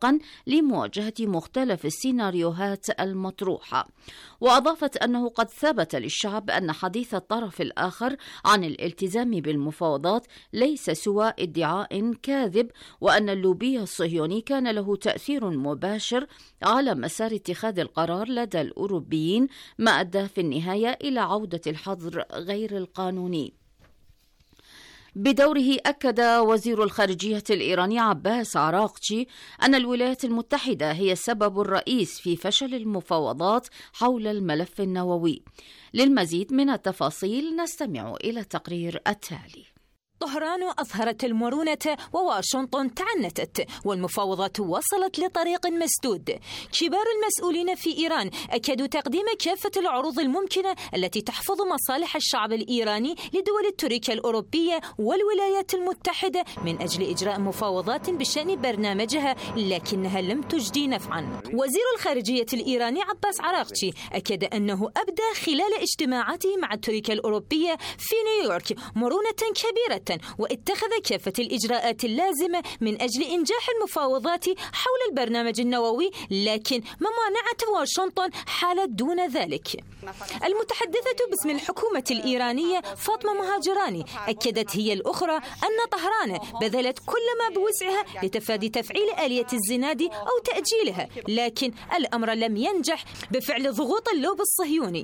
مسبقا لمواجهة مختلف السيناريوهات المطروحة. وأضافت أنه قد ثبت للشعب أن حديث الطرف الآخر عن الالتزام بالمفاوضات ليس سوى ادعاء كاذب، وأن اللوبي الصهيوني كان له تأثير مباشر على مسار اتخاذ القرار لدى الأوروبيين، ما أدى في النهاية إلى عودة الحظر غير القانوني. بدوره أكد وزير الخارجية الإيراني عباس عراقچي أن الولايات المتحدة هي السبب الرئيس في فشل المفاوضات حول الملف النووي. للمزيد من التفاصيل نستمع إلى التقرير التالي. طهران أظهرت المرونة وواشنطن تعنتت، والمفاوضات وصلت لطريق مسدود. كبار المسؤولين في إيران أكدوا تقديم كافة العروض الممكنة التي تحفظ مصالح الشعب الإيراني لدول الترويكا الأوروبية والولايات المتحدة من أجل إجراء مفاوضات بشأن برنامجها، لكنها لم تجدي نفعا. وزير الخارجية الإيراني عباس عراقچي أكد أنه أبدى خلال اجتماعاته مع الترويكا الأوروبية في نيويورك مرونة كبيرة، واتخذ كافة الإجراءات اللازمة من أجل إنجاح المفاوضات حول البرنامج النووي، لكن ممانعة واشنطن حالت دون ذلك. المتحدثة باسم الحكومة الإيرانية فاطمة مهاجراني أكدت هي الأخرى أن طهران بذلت كل ما بوسعها لتفادي تفعيل آلية الزناد أو تأجيلها، لكن الأمر لم ينجح بفعل ضغوط اللوب الصهيوني.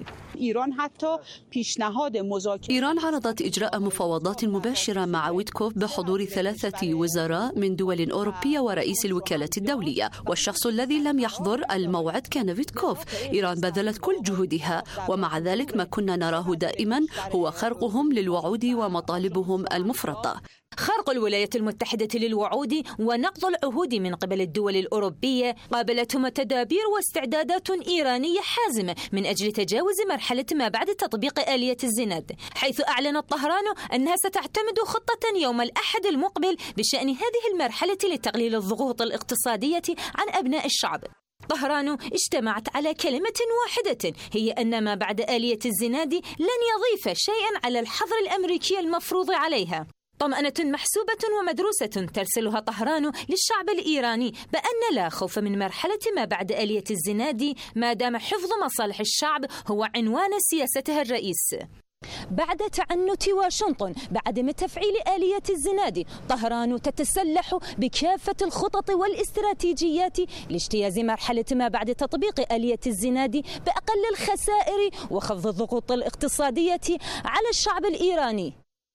إيران عرضت إجراء مفاوضات مباشرة مع ويتكوف بحضور 3 وزراء من دول أوروبية ورئيس الوكالة الدولية، والشخص الذي لم يحضر الموعد كان ويتكوف. إيران بذلت كل جهودها، ومع ذلك ما كنا نراه دائما هو خرقهم للوعود ومطالبهم المفرطة. خرق الولايات المتحدة للوعود ونقض العهود من قبل الدول الأوروبية قابلتهم تدابير واستعدادات إيرانية حازمة من أجل تجاوز مرحلة ما بعد تطبيق آلية الزناد، حيث أعلنت طهران أنها ستعتمد خطة يوم الأحد المقبل بشأن هذه المرحلة لتقليل الضغوط الاقتصادية عن أبناء الشعب. طهران اجتمعت على كلمة واحدة، هي أن ما بعد آلية الزناد لن يضيف شيئا على الحظر الأمريكي المفروض عليها. طمأنة محسوبة ومدروسة ترسلها طهران للشعب الإيراني بأن لا خوف من مرحلة ما بعد آلية الزناد ما دام حفظ مصالح الشعب هو عنوان سياستها الرئيس. بعد تعنت واشنطن بعدم تفعيل آلية الزناد، طهران تتسلح بكافة الخطط والاستراتيجيات لاجتياز مرحلة ما بعد تطبيق آلية الزناد بأقل الخسائر وخفض الضغوط الاقتصادية على الشعب الإيراني.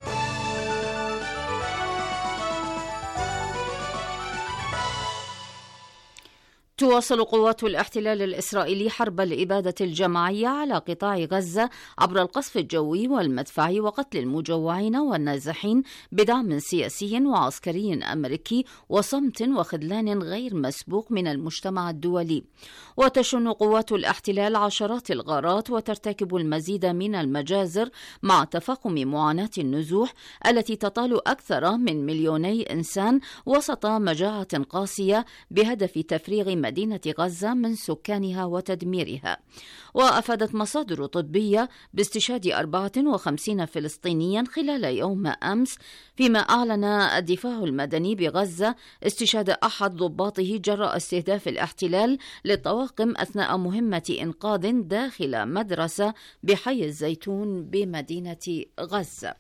تواصل قوات الاحتلال الإسرائيلي حرب الإبادة الجماعية على قطاع غزة عبر القصف الجوي والمدفعي وقتل المجوعين والنازحين بدعم سياسي وعسكري أمريكي وصمت وخذلان غير مسبوق من المجتمع الدولي. وتشن قوات الاحتلال عشرات الغارات وترتكب المزيد من المجازر مع تفاقم معاناة النزوح التي تطال أكثر من 2 مليون إنسان وسط مجاعة قاسية بهدف تفريغ مدينة غزة من سكانها وتدميرها. وأفادت مصادر طبية باستشهاد 54 فلسطينيا خلال يوم أمس، فيما أعلن الدفاع المدني بغزة استشهاد أحد ضباطه جراء استهداف الاحتلال للطواقم أثناء مهمة إنقاذ داخل مدرسة بحي الزيتون بمدينة غزة.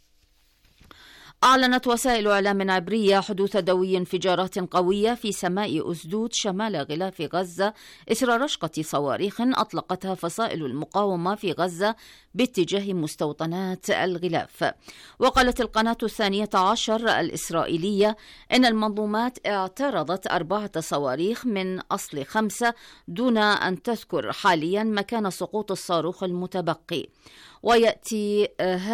أعلنت وسائل إعلام عبرية حدوث دوي انفجارات قوية في سماء أسدود شمال غلاف غزة إثر رشقة صواريخ أطلقتها فصائل المقاومة في غزة باتجاه مستوطنات الغلاف. وقالت القناة 12 الإسرائيلية إن المنظومات اعترضت 4 صواريخ من أصل 5 دون أن تذكر حاليا مكان سقوط الصاروخ المتبقي. ويأتي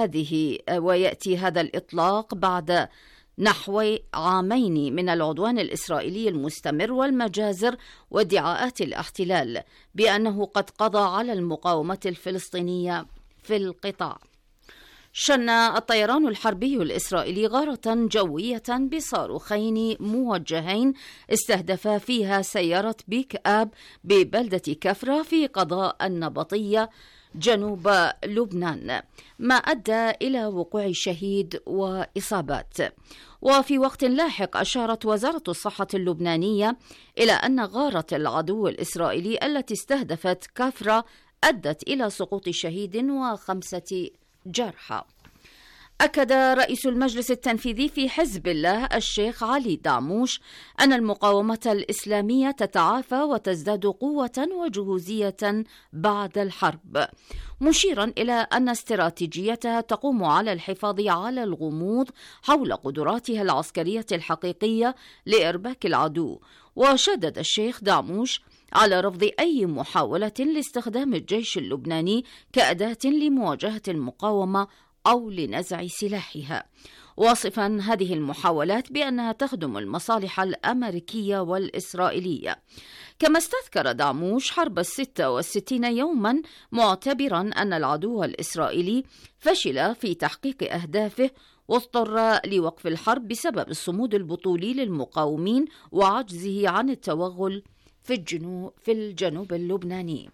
هذا الإطلاق بعد نحو عامين من العدوان الإسرائيلي المستمر والمجازر وادعاءات الاحتلال بأنه قد قضى على المقاومة الفلسطينية في القطاع. شن الطيران الحربي الإسرائيلي غارة جوية بصاروخين موجهين استهدفا فيها سيارة بيك آب ببلدة كفرة في قضاء النبطية جنوب لبنان، ما أدى إلى وقوع شهيد وإصابات. وفي وقت لاحق أشارت وزارة الصحة اللبنانية إلى أن غارة العدو الإسرائيلي التي استهدفت كفرة أدت إلى سقوط شهيد و5 جرحى. أكد رئيس المجلس التنفيذي في حزب الله الشيخ علي دعموش أن المقاومة الإسلامية تتعافى وتزداد قوة وجهوزية بعد الحرب، مشيرا إلى أن استراتيجيتها تقوم على الحفاظ على الغموض حول قدراتها العسكرية الحقيقية لإرباك العدو. وشدد الشيخ دعموش على رفض أي محاولة لاستخدام الجيش اللبناني كأداة لمواجهة المقاومة أو لنزع سلاحها، واصفا هذه المحاولات بأنها تخدم المصالح الأمريكية والإسرائيلية. كما استذكر دعموش حرب 66 يوما، معتبرا أن العدو الإسرائيلي فشل في تحقيق أهدافه واضطر لوقف الحرب بسبب الصمود البطولي للمقاومين وعجزه عن التوغل في الجنوب اللبناني.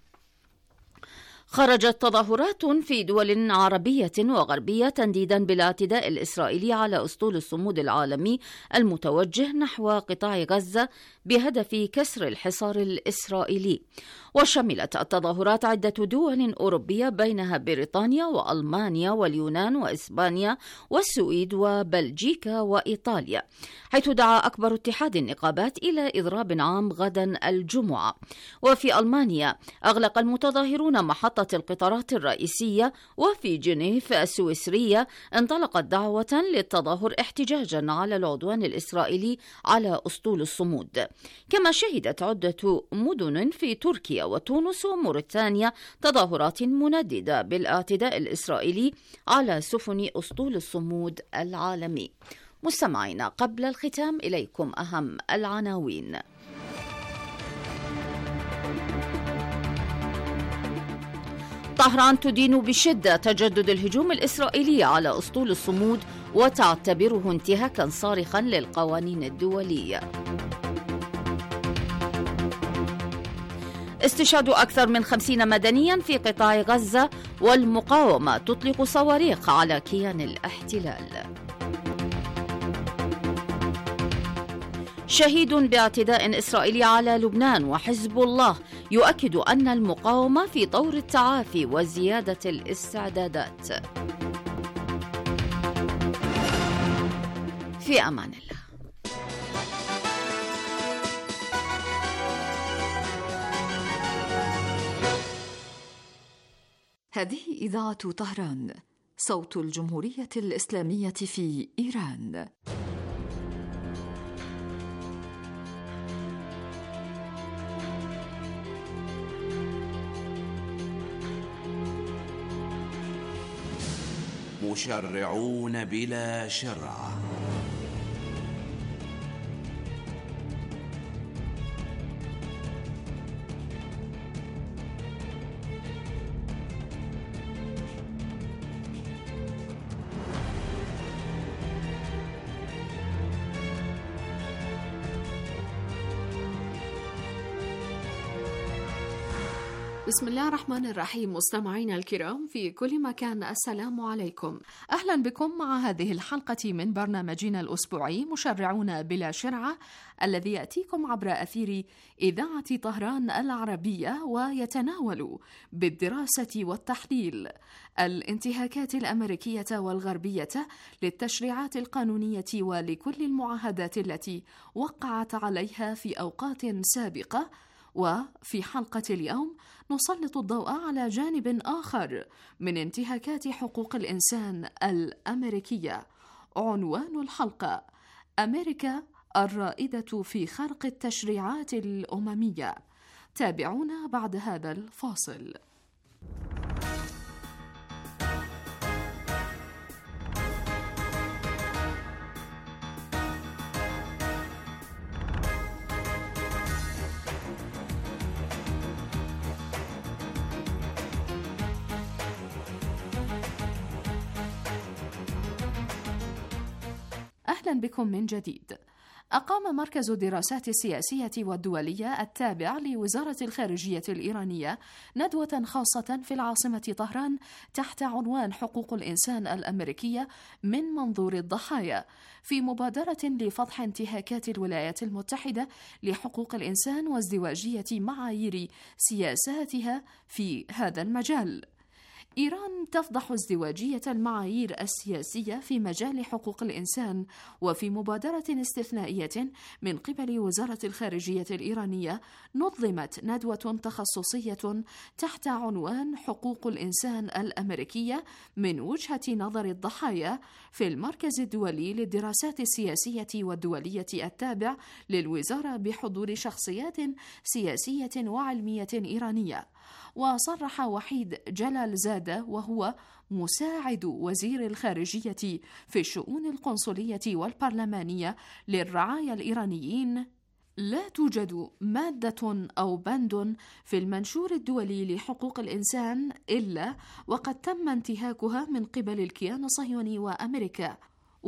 خرجت تظاهرات في دول عربية وغربية تنديدا بالاعتداء الإسرائيلي على أسطول الصمود العالمي المتوجه نحو قطاع غزة بهدف كسر الحصار الإسرائيلي. وشملت التظاهرات عدة دول أوروبية بينها بريطانيا وألمانيا واليونان وإسبانيا والسويد وبلجيكا وإيطاليا، حيث دعا أكبر اتحاد النقابات إلى إضراب عام غدا الجمعة. وفي ألمانيا أغلق المتظاهرون محطة القطارات الرئيسية، وفي جنيف السويسرية انطلقت دعوة للتظاهر احتجاجا على العدوان الإسرائيلي على أسطول الصمود. كما شهدت عدة مدن في تركيا وتونس وموريتانيا تظاهرات منددة بالاعتداء الإسرائيلي على سفن أسطول الصمود العالمي. مستمعينا، قبل الختام إليكم أهم العناوين. طهران تدين بشدة تجدد الهجوم الإسرائيلي على أسطول الصمود وتعتبره انتهاكا صارخا للقوانين الدولية. استشهاد أكثر من 50 مدنيا في قطاع غزة، والمقاومة تطلق صواريخ على كيان الاحتلال. شهيد باعتداء إسرائيلي على لبنان، وحزب الله يؤكد أن المقاومة في طور التعافي وزيادة الاستعدادات. في أمان الله. هذه إذاعة طهران، صوت الجمهورية الإسلامية في إيران. مشرعون بلا شرع. بسم الله الرحمن الرحيم. مستمعينا الكرام في كل مكان، السلام عليكم. أهلا بكم مع هذه الحلقة من برنامجنا الأسبوعي مشرعون بلا شرعة، الذي يأتيكم عبر أثير إذاعة طهران العربية، ويتناول بالدراسة والتحليل الانتهاكات الأمريكية والغربية للتشريعات القانونية ولكل المعاهدات التي وقعت عليها في أوقات سابقة. وفي حلقة اليوم نسلط الضوء على جانب آخر من انتهاكات حقوق الإنسان الأمريكية. عنوان الحلقة: أمريكا الرائدة في خرق التشريعات الأممية. تابعونا بعد هذا الفاصل. أهلا بكم من جديد. أقام مركز الدراسات السياسية والدولية التابع لوزارة الخارجية الإيرانية ندوة خاصة في العاصمة طهران تحت عنوان حقوق الإنسان الأمريكية من منظور الضحايا، في مبادرة لفضح انتهاكات الولايات المتحدة لحقوق الإنسان وازدواجية معايير سياساتها في هذا المجال. إيران تفضح ازدواجية المعايير السياسية في مجال حقوق الإنسان، وفي مبادرة استثنائية من قبل وزارة الخارجية الإيرانية نظمت ندوة تخصصية تحت عنوان حقوق الإنسان الأمريكية من وجهة نظر الضحايا في المركز الدولي للدراسات السياسية والدولية التابع للوزارة بحضور شخصيات سياسية وعلمية إيرانية. وصرح وحيد جلال زادة وهو مساعد وزير الخارجية في الشؤون القنصلية والبرلمانية للرعايا الإيرانيين: لا توجد مادة أو بند في المنشور الدولي لحقوق الإنسان إلا وقد تم انتهاكها من قبل الكيان الصهيوني وأمريكا،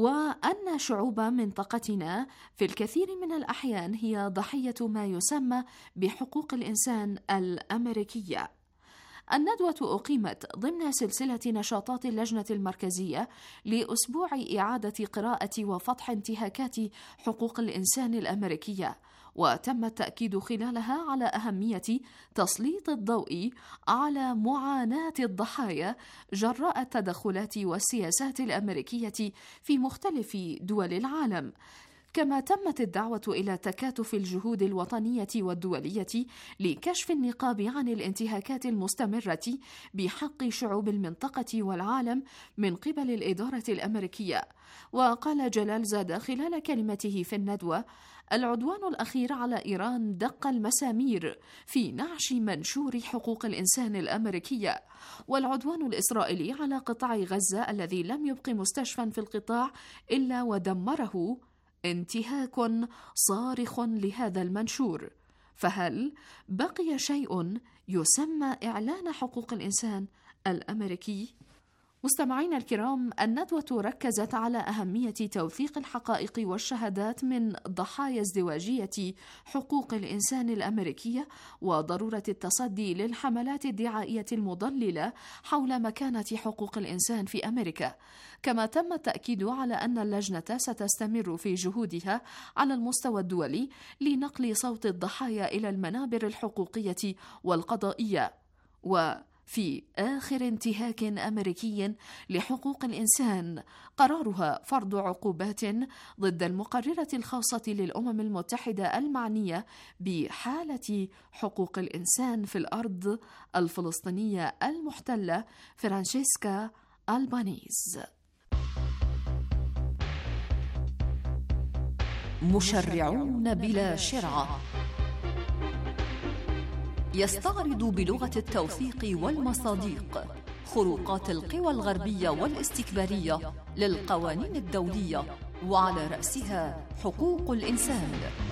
وأن شعوب منطقتنا في الكثير من الأحيان هي ضحية ما يسمى بحقوق الإنسان الأمريكية. الندوة أقيمت ضمن سلسلة نشاطات اللجنة المركزية لأسبوع إعادة قراءة وفضح انتهاكات حقوق الإنسان الأمريكية، وتم التأكيد خلالها على أهمية تسليط الضوء على معاناة الضحايا جراء التدخلات والسياسات الأمريكية في مختلف دول العالم. كما تمت الدعوة إلى تكاتف الجهود الوطنية والدولية لكشف النقاب عن الانتهاكات المستمرة بحق شعوب المنطقة والعالم من قبل الإدارة الأمريكية. وقال جلال زادة خلال كلمته في الندوة: العدوان الأخير على إيران دق المسامير في نعش منشور حقوق الإنسان الأمريكية، والعدوان الإسرائيلي على قطاع غزة الذي لم يبق مستشفى في القطاع إلا ودمره انتهاك صارخ لهذا المنشور. فهل بقي شيء يسمى إعلان حقوق الإنسان الأمريكي؟ مستمعينا الكرام، الندوة ركزت على أهمية توثيق الحقائق والشهادات من ضحايا ازدواجية حقوق الإنسان الأمريكية، وضرورة التصدي للحملات الدعائية المضللة حول مكانة حقوق الإنسان في أمريكا. كما تم التأكيد على أن اللجنة ستستمر في جهودها على المستوى الدولي لنقل صوت الضحايا إلى المنابر الحقوقية والقضائية. وفي آخر انتهاك أمريكي لحقوق الإنسان قرارها فرض عقوبات ضد المقررة الخاصة للأمم المتحدة المعنية بحالة حقوق الإنسان في الأرض الفلسطينية المحتلة فرانشيسكا ألبانيز. مشرعون بلا شرعة يستعرض بلغة التوثيق والمصادق خروقات القوى الغربية والاستكبارية للقوانين الدولية، وعلى رأسها حقوق الإنسان.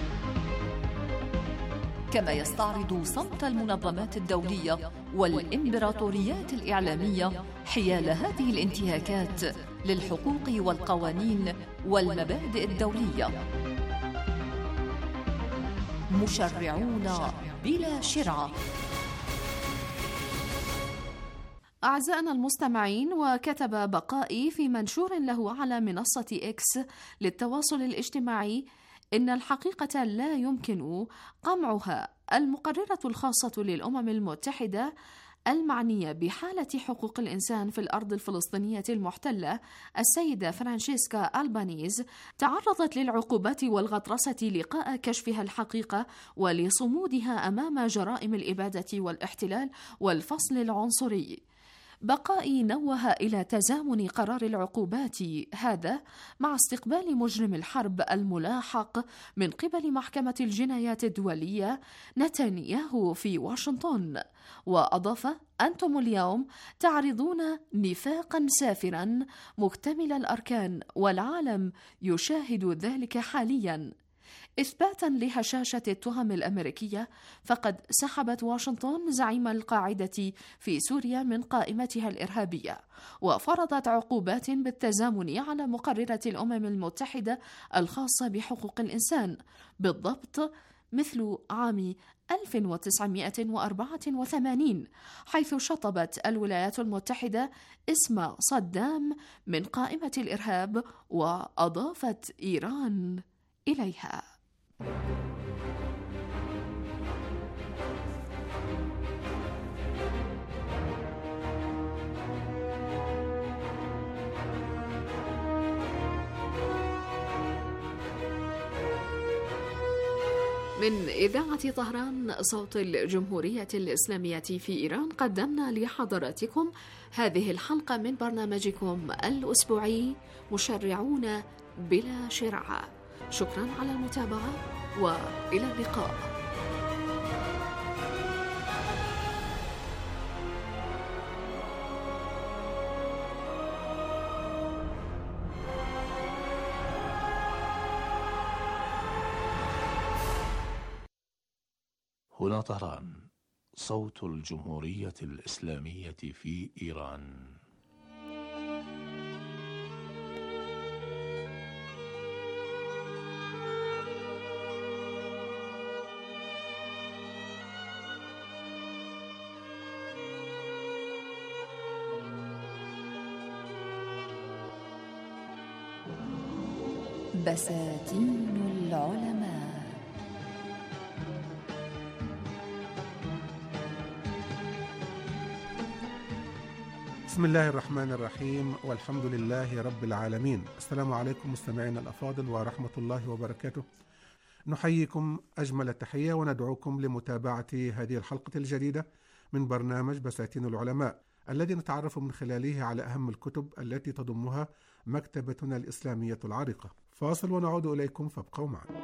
كما يستعرض صمت المنظمات الدولية والإمبراطوريات الإعلامية حيال هذه الانتهاكات للحقوق والقوانين والمبادئ الدولية. مشرعون بلا شرعة. أعزائنا المستمعين، وكتب بقائي في منشور له على منصة إكس للتواصل الاجتماعي إن الحقيقة لا يمكن قمعها. المقررة الخاصة للأمم المتحدة المعنية بحالة حقوق الإنسان في الأرض الفلسطينية المحتلة السيدة فرانشيسكا ألبانيز تعرضت للعقوبات والغطرسة لقاء كشفها الحقيقة ولصمودها أمام جرائم الإبادة والاحتلال والفصل العنصري. بقائي نوه إلى تزامن قرار العقوبات هذا مع استقبال مجرم الحرب الملاحق من قبل محكمة الجنايات الدولية نتنياهو في واشنطن. وأضاف: أنتم اليوم تعرضون نفاقا سافرا مكتمل الأركان، والعالم يشاهد ذلك حاليا. إثباتا لهشاشة التهم الأمريكية، فقد سحبت واشنطن زعيم القاعدة في سوريا من قائمتها الإرهابية، وفرضت عقوبات بالتزامن على مقررة الأمم المتحدة الخاصة بحقوق الإنسان، بالضبط مثل عام 1984 حيث شطبت الولايات المتحدة اسم صدام من قائمة الإرهاب وأضافت إيران إليها. من إذاعة طهران صوت الجمهورية الإسلامية في إيران، قدمنا لحضراتكم هذه الحلقة من برنامجكم الأسبوعي مشرعون بلا شرعة. شكرا على المتابعة وإلى اللقاء. هنا طهران صوت الجمهورية الإسلامية في إيران. بساتين العلماء. بسم الله الرحمن الرحيم، والحمد لله رب العالمين. السلام عليكم مستمعينا الأفاضل ورحمة الله وبركاته. نحييكم أجمل التحية وندعوكم لمتابعة هذه الحلقة الجديدة من برنامج بساتين العلماء، الذي نتعرف من خلاله على أهم الكتب التي تضمها مكتبتنا الإسلامية العريقة. فاصل ونعود إليكم، فابقوا معنا.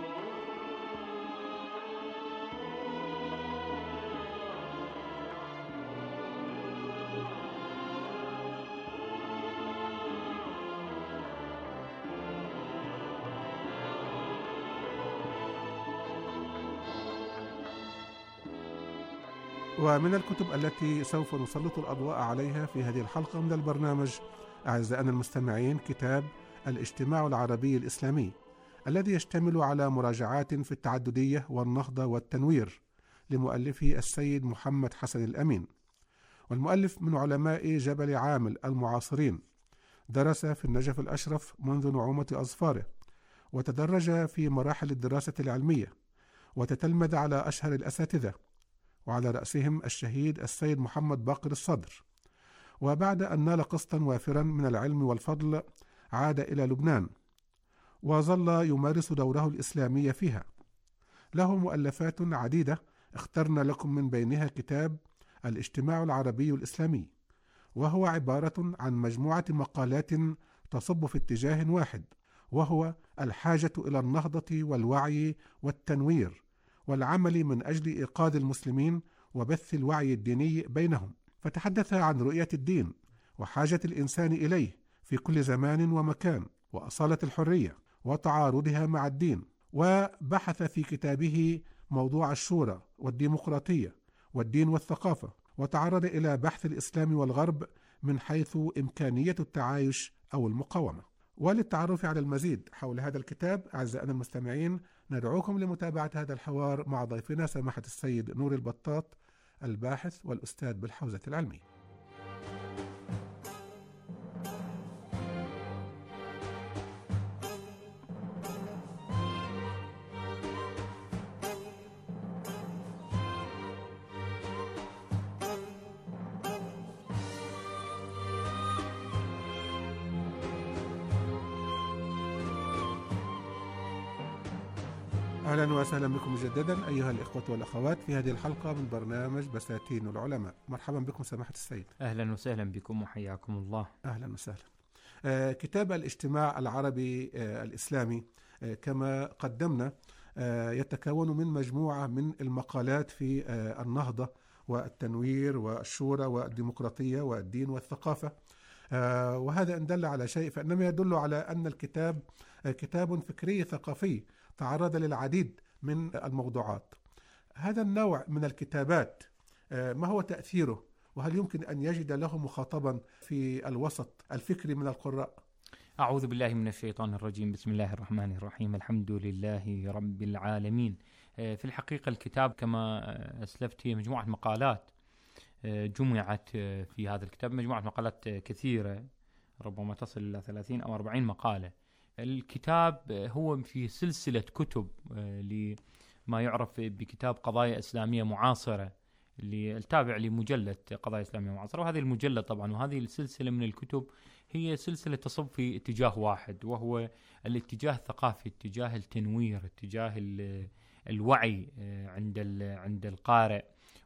ومن الكتب التي سوف نسلط الأضواء عليها في هذه الحلقة من البرنامج أعزائنا المستمعين كتاب الاجتماع العربي الإسلامي، الذي يشتمل على مراجعات في التعددية والنهضة والتنوير لمؤلفه السيد محمد حسن الأمين. والمؤلف من علماء جبل عامل المعاصرين، درس في النجف الأشرف منذ نعومة أظفاره، وتدرج في مراحل الدراسة العلمية، وتتلمذ على أشهر الأساتذة، وعلى رأسهم الشهيد السيد محمد باقر الصدر. وبعد أن نال قسطا وافرا من العلم والفضل عاد إلى لبنان، وظل يمارس دوره الإسلامي فيها. له مؤلفات عديدة، اخترنا لكم من بينها كتاب الاجتماع العربي الإسلامي، وهو عبارة عن مجموعة مقالات تصب في اتجاه واحد، وهو الحاجة إلى النهضة والوعي والتنوير والعمل من أجل إيقاظ المسلمين وبث الوعي الديني بينهم. فتحدث عن رؤية الدين وحاجة الإنسان إليه في كل زمان ومكان، وأصالة الحرية وتعارضها مع الدين. وبحث في كتابه موضوع الشورى والديمقراطية والدين والثقافة، وتعرض إلى بحث الإسلام والغرب من حيث إمكانية التعايش أو المقاومة. وللتعرف على المزيد حول هذا الكتاب أعزائنا المستمعين، ندعوكم لمتابعة هذا الحوار مع ضيفنا سماحة السيد نور البطاط، الباحث والأستاذ بالحوزة العلمية. أهلا وسهلا بكم مجددا أيها الإخوة والأخوات في هذه الحلقة من برنامج بساتين العلماء. مرحبا بكم سماحة السيد. أهلا وسهلا بكم وحياكم الله. أهلا وسهلا. كتاب الاجتماع العربي الإسلامي كما قدمنا يتكون من مجموعة من المقالات في النهضة والتنوير والشورى والديمقراطية والدين والثقافة، وهذا إن دل على شيء فإنما يدل على أن الكتاب كتاب فكري ثقافي تعرض للعديد من الموضوعات. هذا النوع من الكتابات ما هو تأثيره، وهل يمكن أن يجد له مخاطبا في الوسط الفكري من القراء؟ أعوذ بالله من الشيطان الرجيم. بسم الله الرحمن الرحيم. الحمد لله رب العالمين. في الحقيقة الكتاب كما أسلفت هي مجموعة مقالات جمعت في هذا الكتاب، مجموعة مقالات كثيرة ربما تصل إلى 30 أو 40 مقالة. الكتاب هو في سلسلة كتب لما يعرف بكتاب قضايا إسلامية معاصرة التابع لمجلة قضايا إسلامية معاصرة، وهذه المجلة طبعا وهذه السلسلة من الكتب هي سلسلة تصب في اتجاه واحد، وهو الاتجاه الثقافي، اتجاه التنوير، اتجاه الوعي عند القارئ،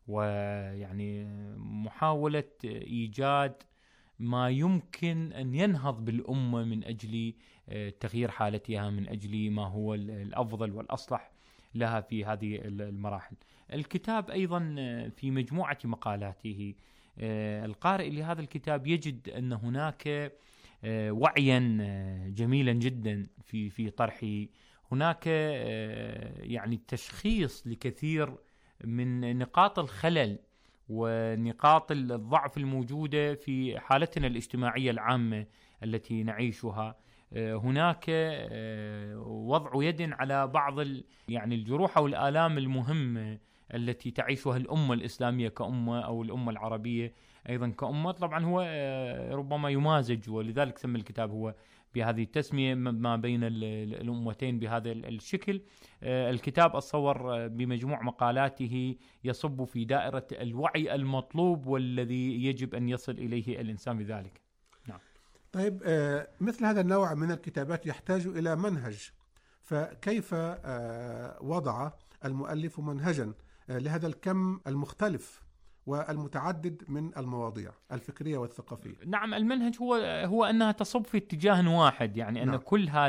ويعني محاولة إيجاد ما يمكن أن ينهض بالأمة من أجل تغيير حالتها، من أجل ما هو الأفضل والأصلح لها في هذه المراحل. الكتاب أيضا في مجموعة مقالاته القارئ لهذا الكتاب يجد أن هناك وعيا جميلا جدا في طرحه، هناك يعني تشخيص لكثير من نقاط الخلل ونقاط الضعف الموجودة في حالتنا الاجتماعية العامة التي نعيشها. هناك وضع يد على بعض يعني الجروح أو الآلام المهمة التي تعيشها الأمة الإسلامية كأمة، أو الأمة العربية أيضا كأمة. طبعا هو ربما يمازج، ولذلك سمى الكتاب هو بهذه التسمية ما بين الأمتين بهذا الشكل. الكتاب أتصور بمجموع مقالاته يصب في دائرة الوعي المطلوب والذي يجب أن يصل إليه الإنسان بذلك. نعم. طيب، مثل هذا النوع من الكتابات يحتاج إلى منهج، فكيف وضع المؤلف منهجا لهذا الكم المختلف والمتعدد من المواضيع الفكرية والثقافية؟ نعم، المنهج هو أنها تصب في اتجاه واحد، يعني أن نعم.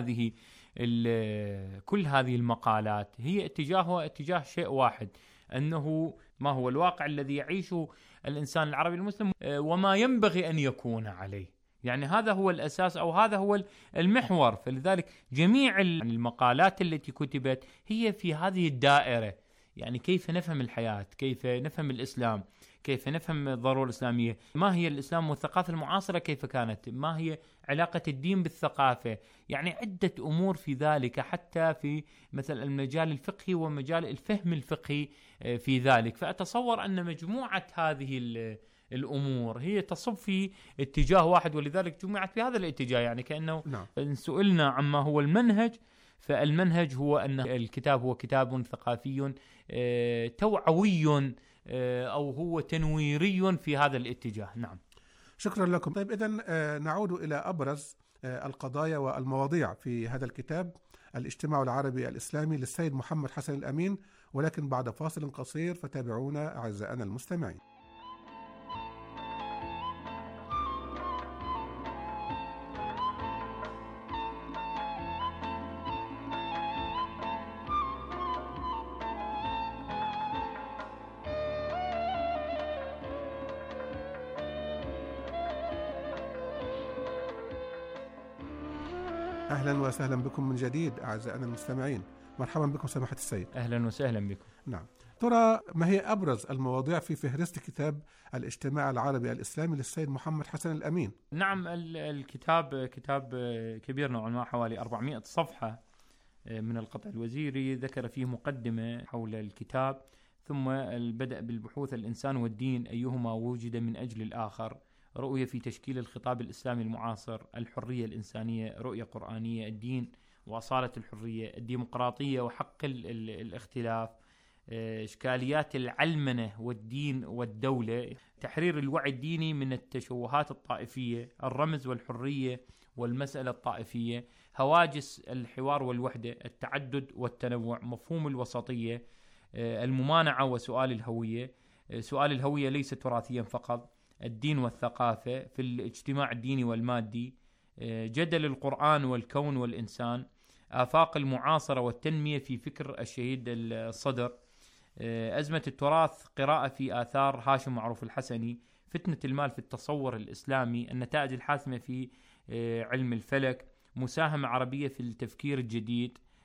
كل هذه المقالات هي اتجاه شيء واحد، أنه ما هو الواقع الذي يعيشه الإنسان العربي المسلم وما ينبغي أن يكون عليه. يعني هذا هو الأساس أو هذا هو المحور. فلذلك جميع المقالات التي كتبت هي في هذه الدائرة، يعني كيف نفهم الحياة، كيف نفهم الإسلام، كيف نفهم الضرورة الإسلامية، ما هي الإسلام والثقافة المعاصرة كيف كانت، ما هي علاقة الدين بالثقافة، يعني عدة أمور في ذلك، حتى في مثل المجال الفقهي ومجال الفهم الفقهي في ذلك. فأتصور أن مجموعة هذه الأمور هي تصب في اتجاه واحد، ولذلك جمعت في هذا الاتجاه. يعني كأنه إن سئلنا عما هو المنهج، فالمنهج هو أن الكتاب هو كتاب ثقافي توعوي أو هو تنويري في هذا الاتجاه. نعم. شكرا لكم. طيب، إذن نعود إلى أبرز القضايا والمواضيع في هذا الكتاب الاجتماع العربي الإسلامي للسيد محمد حسن الأمين، ولكن بعد فاصل قصير، فتابعونا أعزائنا المستمعين. أهلا وسهلا بكم من جديد أعزائنا المستمعين. مرحبا بكم سماحة السيد. أهلا وسهلا بكم. نعم. ترى ما هي أبرز المواضيع في فهرست كتاب الاجتماع العربي الإسلامي للسيد محمد حسن الأمين؟ نعم، الكتاب كتاب كبير نوعا ما، حوالي 400 صفحة من القطع الوزيري، ذكر فيه مقدمة حول الكتاب، ثم بدأ بالبحوث: الإنسان والدين أيهما وجد من أجل الآخر، رؤية في تشكيل الخطاب الإسلامي المعاصر، الحرية الإنسانية، رؤية قرآنية، الدين وأصالة الحرية، الديمقراطية وحق الاختلاف، إشكاليات العلمنة والدين والدولة، تحرير الوعي الديني من التشوهات الطائفية، الرمز والحرية والمسألة الطائفية، هواجس الحوار والوحدة، التعدد والتنوع، مفهوم الوسطية، الممانعة وسؤال الهوية، سؤال الهوية ليس تراثيا فقط، الدين والثقافة في الاجتماع الديني والمادي، جدل القرآن والكون والإنسان، آفاق المعاصرة والتنمية في فكر الشهيد الصدر، أزمة التراث، قراءة في آثار هاشم معروف الحسني، فتنة المال في التصور الإسلامي، النتائج الحاسمة في علم الفلك، مساهمة عربية في التفكير الجديد،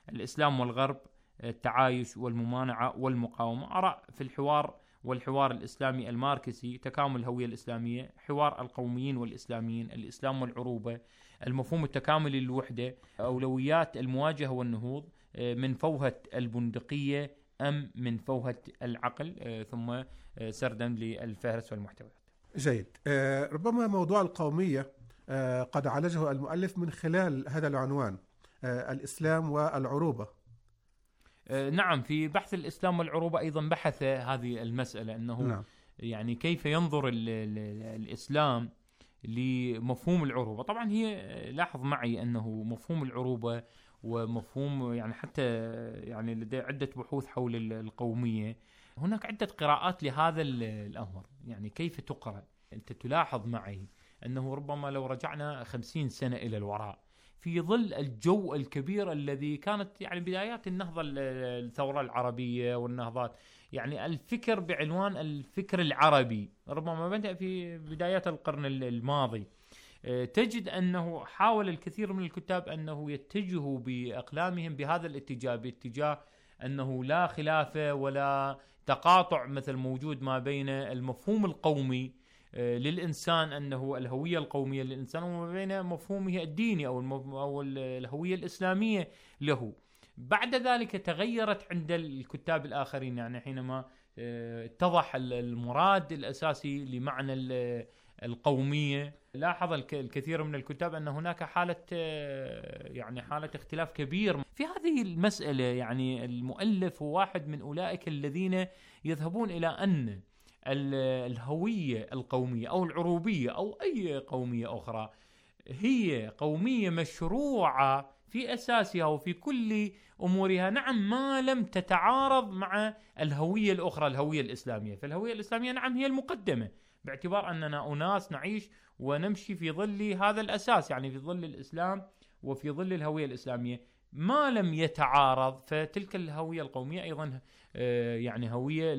الإسلام والغرب، التعايش والممانعة والمقاومة. أرى في والحوار الإسلامي الماركسي، تكامل الهوية الإسلامية، حوار القوميين والإسلاميين، الإسلام والعروبة، المفهوم التكاملي للوحدة، أولويات المواجهة والنهوض، من فوهة البندقية أم من فوهة العقل، ثم سردا للفهرس والمحتويات. جيد. ربما موضوع القومية قد عالجه المؤلف من خلال هذا العنوان، الإسلام والعروبة. نعم، في بحث الإسلام والعروبة أيضا بحث هذه المسألة، أنه نعم. يعني كيف ينظر الإسلام لمفهوم العروبة. طبعا هي لاحظ معي أنه مفهوم العروبة ومفهوم يعني حتى يعني لدي عدة بحوث حول القومية، هناك عدة قراءات لهذا الأمر، يعني كيف تقرأ. أنت تلاحظ معي أنه ربما لو رجعنا 50 سنة إلى الوراء، في ظل الجو الكبير الذي كانت يعني بدايات النهضة، الثورة العربية والنهضات، يعني الفكر بعنوان الفكر العربي ربما بدأ في بدايات القرن الماضي، تجد أنه حاول الكثير من الكتاب أنه يتجهوا بأقلامهم بهذا الاتجاه، باتجاه أنه لا خلافة ولا تقاطع مثل موجود ما بين المفهوم القومي للإنسان، أنه الهوية القومية للإنسان، وما بين مفهومه الديني أو الهوية الإسلامية له. بعد ذلك تغيرت عند الكتاب الآخرين، يعني حينما اتضح المراد الأساسي لمعنى القومية، لاحظ الكثير من الكتاب أن هناك حالة اختلاف كبير في هذه المسألة. يعني المؤلف هو واحد من أولئك الذين يذهبون إلى أن الهوية القومية أو العروبية أو أي قومية أخرى هي قومية مشروعة في أساسها وفي كل أمورها، نعم، ما لم تتعارض مع الهوية الأخرى، الهوية الإسلامية. فالهوية الإسلامية نعم هي المقدمة، باعتبار أننا أناس نعيش ونمشي في ظل هذا الأساس، يعني في ظل الإسلام وفي ظل الهوية الإسلامية ما لم يتعارض. فتلك الهوية القومية أيضا يعني هوية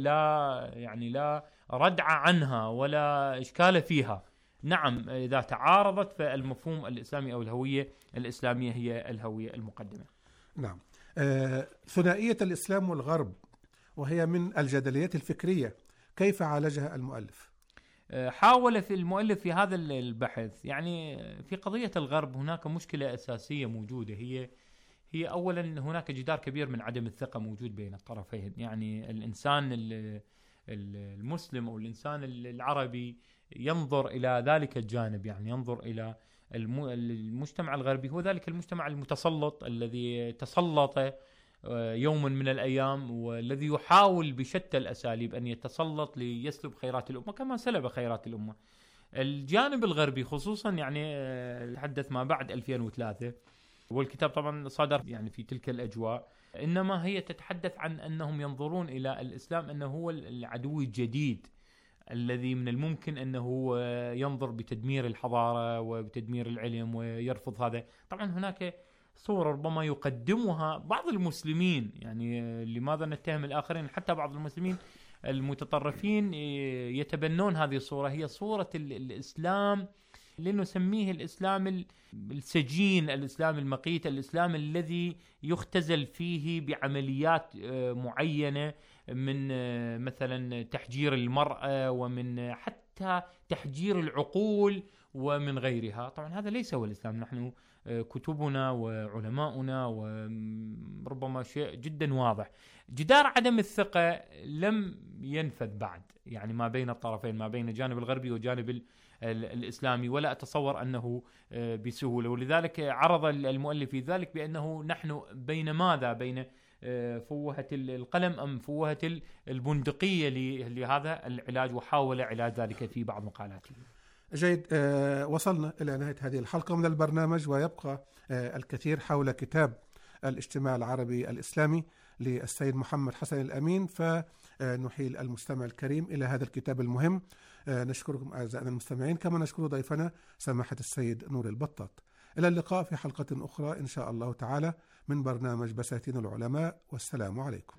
لا ردع عنها ولا إشكال فيها. نعم، إذا تعارضت فالمفهوم الإسلامي أو الهوية الإسلامية هي الهوية المقدمة. نعم. ثنائية الإسلام والغرب، وهي من الجدليات الفكرية، كيف عالجها المؤلف؟ حاول في المؤلف في هذا البحث، يعني في قضية الغرب هناك مشكلة أساسية موجودة، هي أولا هناك جدار كبير من عدم الثقة موجود بين الطرفين. يعني الإنسان المسلم أو الإنسان العربي ينظر إلى ذلك الجانب، يعني ينظر إلى المجتمع الغربي هو ذلك المجتمع المتسلط الذي تسلط يوما من الأيام، والذي يحاول بشتى الأساليب أن يتسلط ليسلب خيرات الأمة كما سلب خيرات الأمة. الجانب الغربي خصوصا يعني تحدث ما بعد 2003، والكتاب طبعا صدر يعني في تلك الأجواء، إنما هي تتحدث عن أنهم ينظرون إلى الإسلام أنه هو العدو الجديد الذي من الممكن أنه ينظر بتدمير الحضارة وبتدمير العلم ويرفض هذا. طبعا هناك صورة ربما يقدمها بعض المسلمين، يعني لماذا نتهم الآخرين، حتى بعض المسلمين المتطرفين يتبنون هذه الصورة، هي صورة الإسلام لنسميه الإسلام السجين، الإسلام المقيت، الإسلام الذي يختزل فيه بعمليات معينة من مثلا تحجير المرأة ومن حتى تحجير العقول ومن غيرها. طبعا هذا ليس هو الإسلام. نحن كتبنا وعلماؤنا وربما شيء جدا واضح، جدار عدم الثقة لم ينفذ بعد، يعني ما بين الطرفين، ما بين الجانب الغربي والجانب الإسلامي، ولا أتصور أنه بسهولة. ولذلك عرض المؤلف في ذلك بأنه نحن بين ماذا؟ بين فوهة القلم أم فوهة البندقية لهذا العلاج، وحاول علاج ذلك في بعض مقالاته. جيد. وصلنا إلى نهاية هذه الحلقة من البرنامج، ويبقى الكثير حول كتاب الاجتماع العربي الإسلامي للسيد محمد حسن الأمين، فنحيل المستمع الكريم إلى هذا الكتاب المهم. نشكركم أعزائنا المستمعين، كما نشكر ضيفنا سماحة السيد نور البطاط. إلى اللقاء في حلقة أخرى إن شاء الله تعالى من برنامج بساتين العلماء، والسلام عليكم.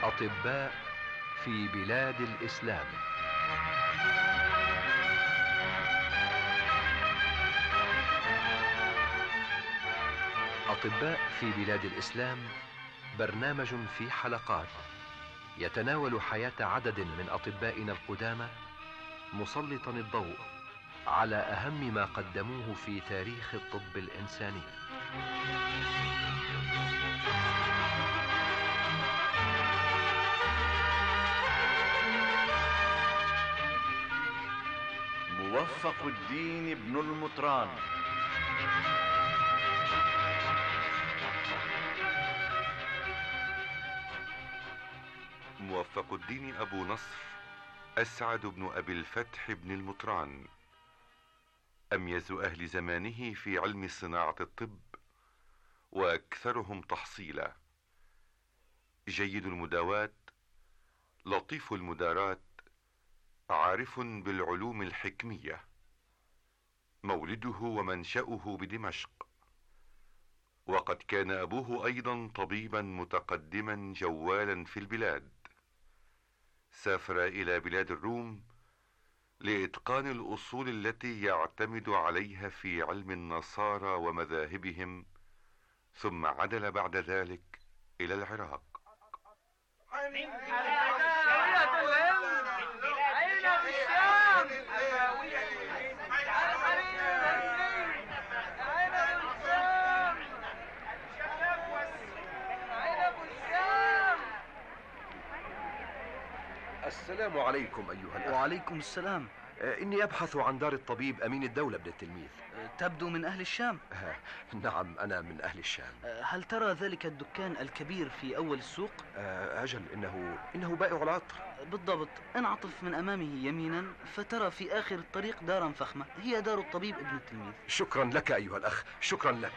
أطباء في بلاد الإسلام. أطباء في بلاد الإسلام برنامج في حلقات يتناول حياة عدد من أطبائنا القدامى، مسلطا الضوء على أهم ما قدموه في تاريخ الطب الإنساني. موفق الدين بن المطران. موفق الدين أبو نصر أسعد بن أبي الفتح بن المطران، أميز أهل زمانه في علم صناعة الطب وأكثرهم تحصيلا، جيد المداواة، لطيف المداراة، عارف بالعلوم الحكمية. مولده ومنشأه بدمشق، وقد كان أبوه أيضا طبيبا متقدما جوالا في البلاد. سافر إلى بلاد الروم لإتقان الأصول التي يعتمد عليها في علم النصارى ومذاهبهم، ثم عدل بعد ذلك إلى العراق. السلام عليكم أيها الأخ. وعليكم السلام. إني أبحث عن دار الطبيب أمين الدولة ابن التلميذ. تبدو من أهل الشام. نعم، أنا من أهل الشام. هل ترى ذلك الدكان الكبير في أول السوق؟ أجل، إنه بائع العطر. بالضبط. انعطف من أمامه يمينا فترى في آخر الطريق دارا فخمة، هي دار الطبيب ابن التلميذ. شكرا لك أيها الأخ، شكرا لك.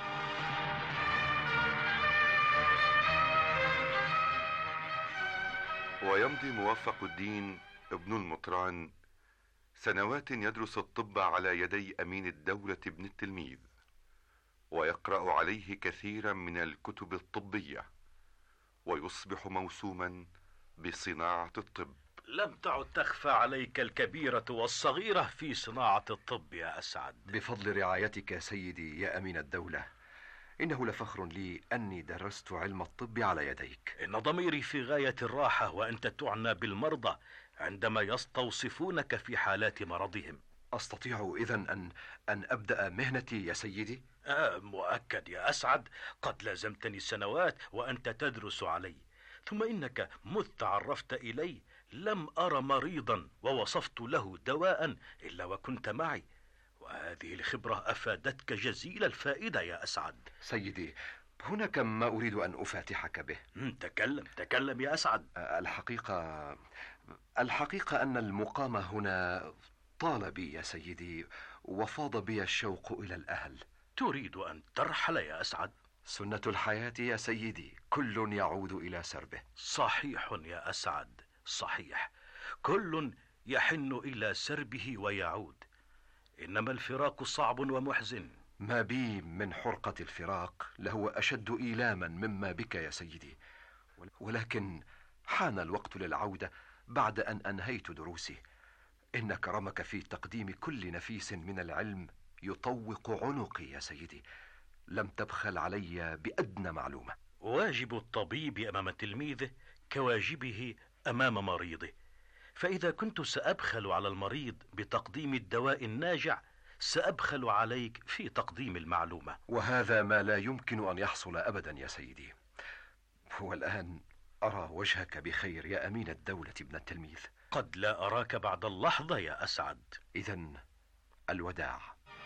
ويمضي موفق الدين ابن المطران سنوات يدرس الطب على يدي أمين الدولة ابن التلميذ، ويقرأ عليه كثيرا من الكتب الطبية، ويصبح موسوما بصناعة الطب. لم تعد تخفى عليك الكبيرة والصغيرة في صناعة الطب يا أسعد. بفضل رعايتك سيدي يا أمين الدولة، إنه لفخر لي أني درست علم الطب على يديك. إن ضميري في غاية الراحة وأنت تعنى بالمرضى عندما يستوصفونك في حالات مرضهم. أستطيع إذن أن أبدأ مهنتي يا سيدي؟ مؤكد يا أسعد، قد لازمتني سنوات وأنت تدرس علي، ثم إنك مذ تعرفت إلي لم أرى مريضا ووصفت له دواء إلا وكنت معي، وهذه الخبرة أفادتك جزيل الفائدة يا أسعد. سيدي، هناك ما أريد أن أفاتحك به. تكلم يا أسعد. الحقيقة أن المقام هنا طال بي يا سيدي، وفاض بي الشوق إلى الأهل. تريد أن ترحل يا أسعد؟ سنة الحياة يا سيدي، كل يعود إلى سربه. صحيح يا أسعد، صحيح، كل يحن إلى سربه ويعود، إنما الفراق صعب ومحزن. ما بي من حرقة الفراق لهو أشد إيلاما مما بك يا سيدي، ولكن حان الوقت للعودة بعد أن أنهيت دروسي. إن كرمك في تقديم كل نفيس من العلم يطوق عنقي يا سيدي، لم تبخل علي بأدنى معلومة. واجب الطبيب أمام تلميذه كواجبه أمام مريضه، فإذا كنت سأبخل على المريض بتقديم الدواء الناجع، سأبخل عليك في تقديم المعلومة، وهذا ما لا يمكن أن يحصل أبدا يا سيدي. والآن أرى وجهك بخير يا أمين الدولة ابن التلميذ. قد لا أراك بعد اللحظة يا أسعد. إذن الوداع.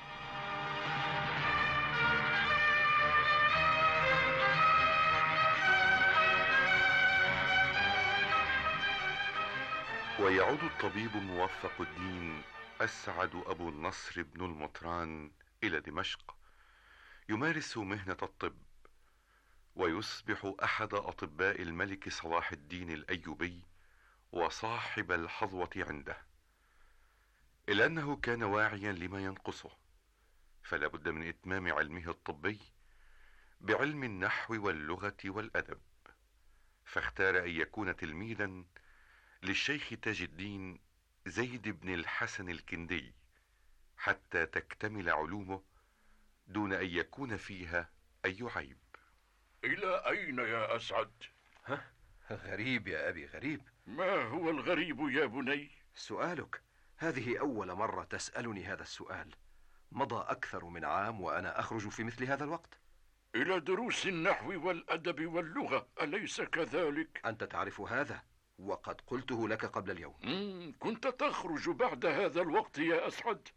ويعود الطبيب موفق الدين أسعد أبو النصر بن المطران إلى دمشق، يمارس مهنة الطب، ويصبح أحد أطباء الملك صلاح الدين الأيوبي وصاحب الحظوة عنده، إلا أنه كان واعيا لما ينقصه، فلا بد من إتمام علمه الطبي بعلم النحو واللغة والأدب، فاختار أن يكون تلميذا للشيخ تاج الدين زيد بن الحسن الكندي حتى تكتمل علومه دون أن يكون فيها أي عيب. إلى أين يا أسعد؟ غريب يا أبي، غريب. ما هو الغريب يا بني؟ سؤالك، هذه أول مرة تسألني هذا السؤال. مضى أكثر من عام وأنا أخرج في مثل هذا الوقت إلى دروس النحو والأدب واللغة، أليس كذلك؟ أنت تعرف هذا وقد قلته لك قبل اليوم. كنت تخرج بعد هذا الوقت يا أسعد؟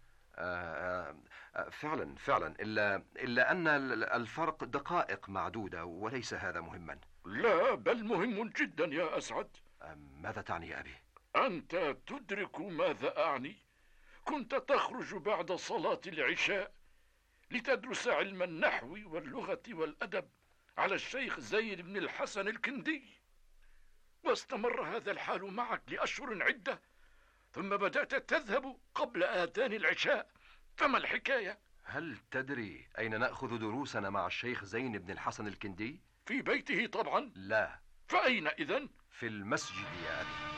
فعلا، إلا أن الفرق دقائق معدودة وليس هذا مهما. لا، بل مهم جدا يا أسعد. ماذا تعني يا أبي؟ أنت تدرك ماذا أعني؟ كنت تخرج بعد صلاة العشاء لتدرس علم النحو واللغة والأدب على الشيخ زيد بن الحسن الكندي، واستمر هذا الحال معك لأشهر عدة، ثم بدأت تذهب قبل آذان العشاء. فما الحكاية؟ هل تدري أين نأخذ دروسنا مع الشيخ زين بن الحسن الكندي؟ في بيته طبعا. لا. فأين إذن؟ في المسجد يا أبي.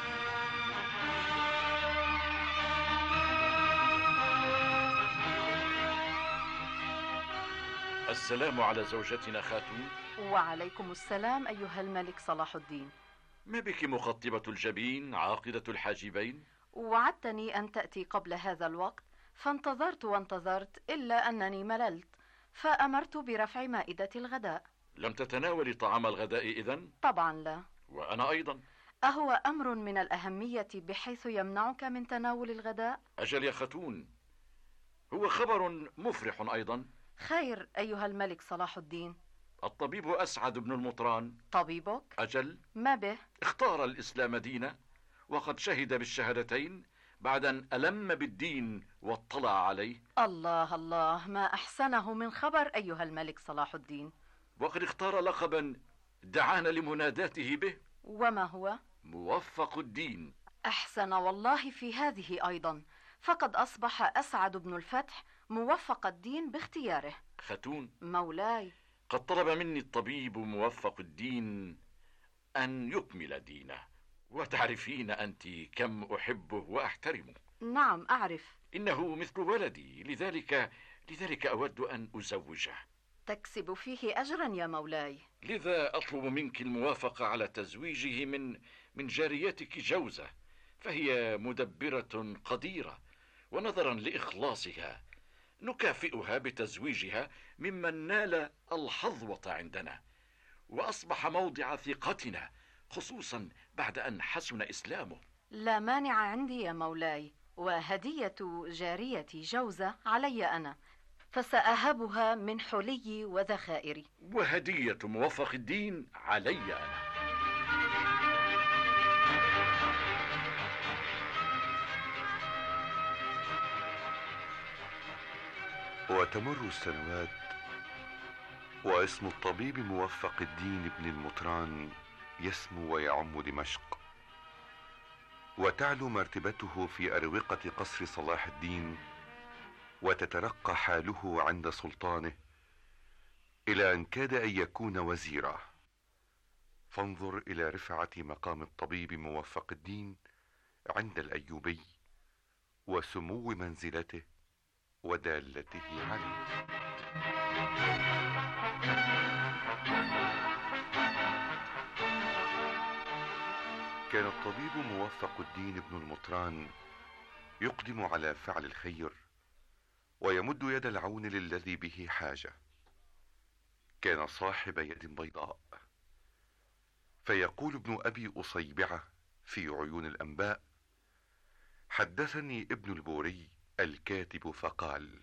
السلام على زوجتنا خاتون. وعليكم السلام أيها الملك صلاح الدين. ما بك مخطبة الجبين عاقدة الحاجبين؟ وعدتني أن تأتي قبل هذا الوقت، فانتظرت وانتظرت إلا أنني مللت، فأمرت برفع مائدة الغداء. لم تتناولي طعام الغداء إذن؟ طبعا لا. وأنا أيضا. أهو أمر من الأهمية بحيث يمنعك من تناول الغداء؟ أجل يا خاتون، هو خبر مفرح أيضا. خير أيها الملك صلاح الدين. الطبيب أسعد بن المطران. طبيبك؟ أجل. ما به؟ اختار الإسلام دينا، وقد شهد بالشهادتين بعد أن ألم بالدين واطلع عليه. الله الله، ما أحسنه من خبر أيها الملك صلاح الدين. وقد اختار لقبا دعانا لمناداته به. وما هو؟ موفق الدين. أحسن والله في هذه أيضا، فقد أصبح أسعد بن الفتح موفق الدين باختياره. خاتون. مولاي. قد طلب مني الطبيب موفق الدين أن يكمل دينه، وتعرفين أنت كم أحبه وأحترمه. نعم أعرف. إنه مثل ولدي، لذلك أود أن أزوجه. تكسب فيه أجرا يا مولاي. لذا أطلب منك الموافقة على تزويجه من جاريتك جوزة، فهي مدبرة قديرة، ونظرا لإخلاصها نكافئها بتزويجها ممن نال الحظوة عندنا وأصبح موضع ثقتنا، خصوصا بعد أن حسن إسلامه. لا مانع عندي يا مولاي، وهدية جاريتي جوزة علي أنا، فسأهبها من حلي وذخائري. وهدية موفق الدين علي أنا. وتمر السنوات، واسم الطبيب موفق الدين بن المطران يسمو ويعم دمشق، وتعلو مرتبته في أروقة قصر صلاح الدين، وتترقى حاله عند سلطانه إلى أن كاد أن يكون وزيرا. فانظر إلى رفعة مقام الطبيب موفق الدين عند الأيوبي، وسمو منزلته ودالته عليه. كان الطبيب موفق الدين بن المطران يقدم على فعل الخير ويمد يد العون للذي به حاجة. كان صاحب يد بيضاء، فيقول ابن أبي أصيبعة في عيون الأنباء: حدثني ابن البوري الكاتب فقال: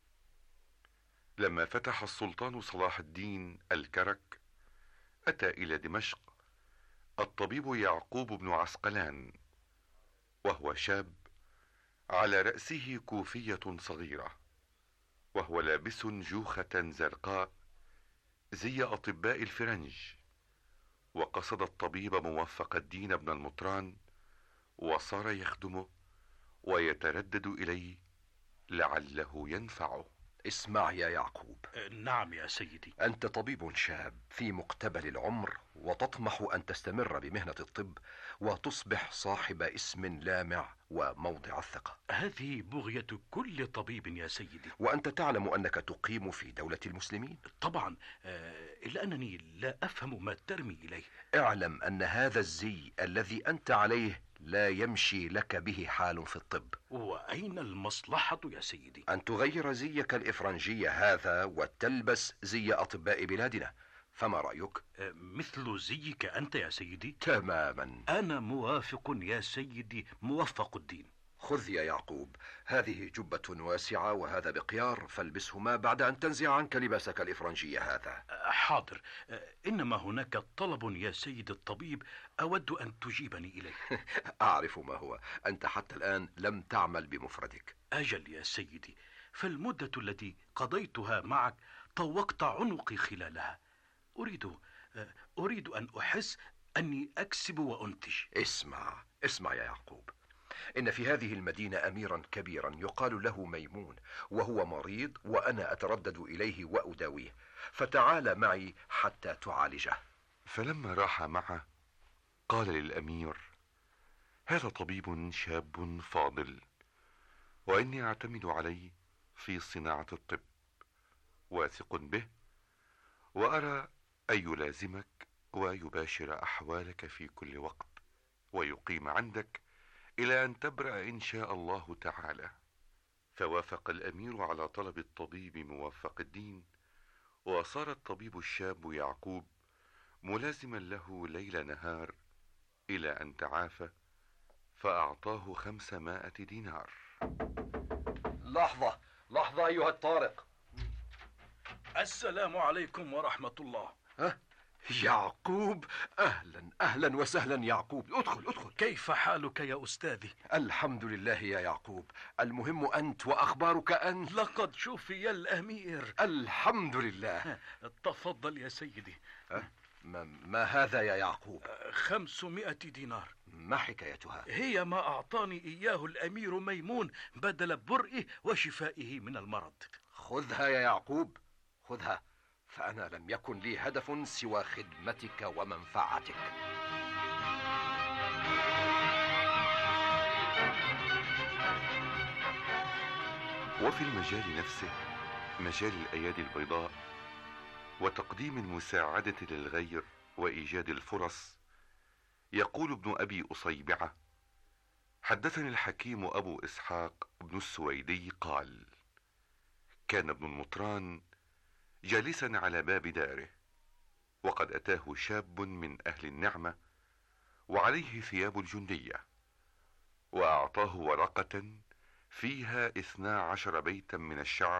لما فتح السلطان صلاح الدين الكرك أتى إلى دمشق الطبيب يعقوب بن عسقلان، وهو شاب على رأسه كوفية صغيرة، وهو لابس جوخة زرقاء زي أطباء الفرنج. وقصد الطبيب موفق الدين بن المطران وصار يخدمه ويتردد إليه لعله ينفعه. اسمع يا يعقوب. نعم يا سيدي. أنت طبيب شاب في مقتبل العمر وتطمح أن تستمر بمهنة الطب وتصبح صاحب اسم لامع وموضع الثقة. هذه بغية كل طبيب يا سيدي. وأنت تعلم أنك تقيم في دولة المسلمين. طبعا، إلا أنني لا أفهم ما ترمي إليه. اعلم أن هذا الزي الذي أنت عليه لا يمشي لك به حال في الطب. وأين المصلحة يا سيدي؟ أن تغير زيك الإفرنجي هذا وتلبس زي أطباء بلادنا. فما رأيك؟ مثل زيك أنت يا سيدي؟ تماما. أنا موافق يا سيدي موفق الدين. خذ يا يعقوب، هذه جبة واسعة وهذا بقيار، فالبسهما بعد أن تنزع عنك لباسك الإفرنجي هذا. حاضر، إنما هناك طلب يا سيد الطبيب أود أن تجيبني إليه. أعرف ما هو. أنت حتى الآن لم تعمل بمفردك. أجل يا سيدي، فالمدة التي قضيتها معك طوقت عنقي خلالها. أريد أن أحس أني أكسب وأنتج. اسمع يا يعقوب، إن في هذه المدينة أميرا كبيرا يقال له ميمون، وهو مريض وأنا أتردد إليه وأداويه، فتعال معي حتى تعالجه. فلما راح معه قال للأمير: هذا طبيب شاب فاضل، وإني أعتمد عليه في صناعة الطب، واثق به، وأرى أن يلازمك ويباشر أحوالك في كل وقت، ويقيم عندك إلى أن تبرأ إن شاء الله تعالى. فوافق الأمير على طلب الطبيب موفق الدين، وصار الطبيب الشاب يعقوب ملازما له ليل نهار إلى أن تعافى، فأعطاه 500 دينار. لحظة أيها الطارق. السلام عليكم ورحمة الله. يعقوب، أهلا وسهلا يعقوب. ادخل. كيف حالك يا أستاذي؟ الحمد لله يا يعقوب. المهم أنت وأخبارك أنت. لقد شفي الأمير. الحمد لله. تفضل يا سيدي. ما هذا يا يعقوب؟ 500 دينار. ما حكايتها؟ هي ما أعطاني إياه الأمير ميمون بدل برئه وشفائه من المرض. خذها يا يعقوب، خذها، فأنا لم يكن لي هدف سوى خدمتك ومنفعتك. وفي المجال نفسه، مجال الأيادي البيضاء وتقديم المساعدة للغير وإيجاد الفرص، يقول ابن أبي أصيبعة: حدثني الحكيم أبو إسحاق بن السويدي قال: كان ابن المطران جالسا على باب داره، وقد أتاه شاب من أهل النعمة وعليه ثياب الجندية، وأعطاه ورقة فيها 12 بيتا من الشعر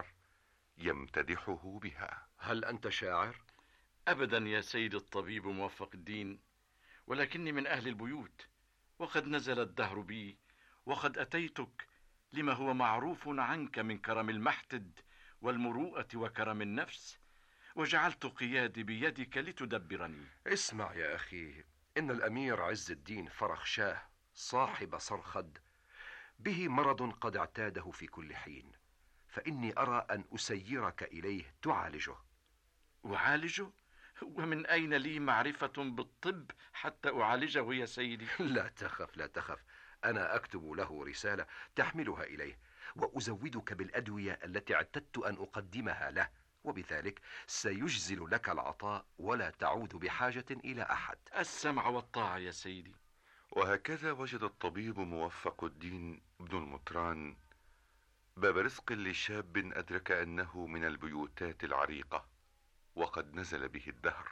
يمتدحه بها. هل أنت شاعر؟ أبدا يا سيد الطبيب موفق الدين، ولكني من أهل البيوت، وقد نزل الدهر بي، وقد أتيتك لما هو معروف عنك من كرم المحتد والمروءة وكرم النفس، وجعلت قيادي بيدك لتدبرني. اسمع يا أخي، إن الأمير عز الدين فرخشاه صاحب صرخد به مرض قد اعتاده في كل حين، فإني أرى أن أسيرك إليه تعالجه. أعالجه؟ ومن أين لي معرفة بالطب حتى أعالجه يا سيدي؟ لا تخف، أنا أكتب له رسالة تحملها إليه، وأزودك بالأدوية التي اعتدت أن أقدمها له، وبذلك سيجزل لك العطاء ولا تعود بحاجة إلى أحد. السمع والطاعة يا سيدي. وهكذا وجد الطبيب موفق الدين ابن المطران باب رزق لشاب أدرك أنه من البيوتات العريقة وقد نزل به الدهر،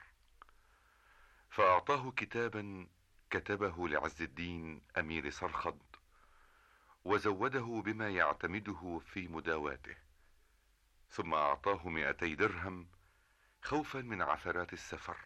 فأعطاه كتابا كتبه لعز الدين أمير صرخد، وزوده بما يعتمده في مداواته، ثم أعطاه 200 درهم خوفا من عثرات السفر.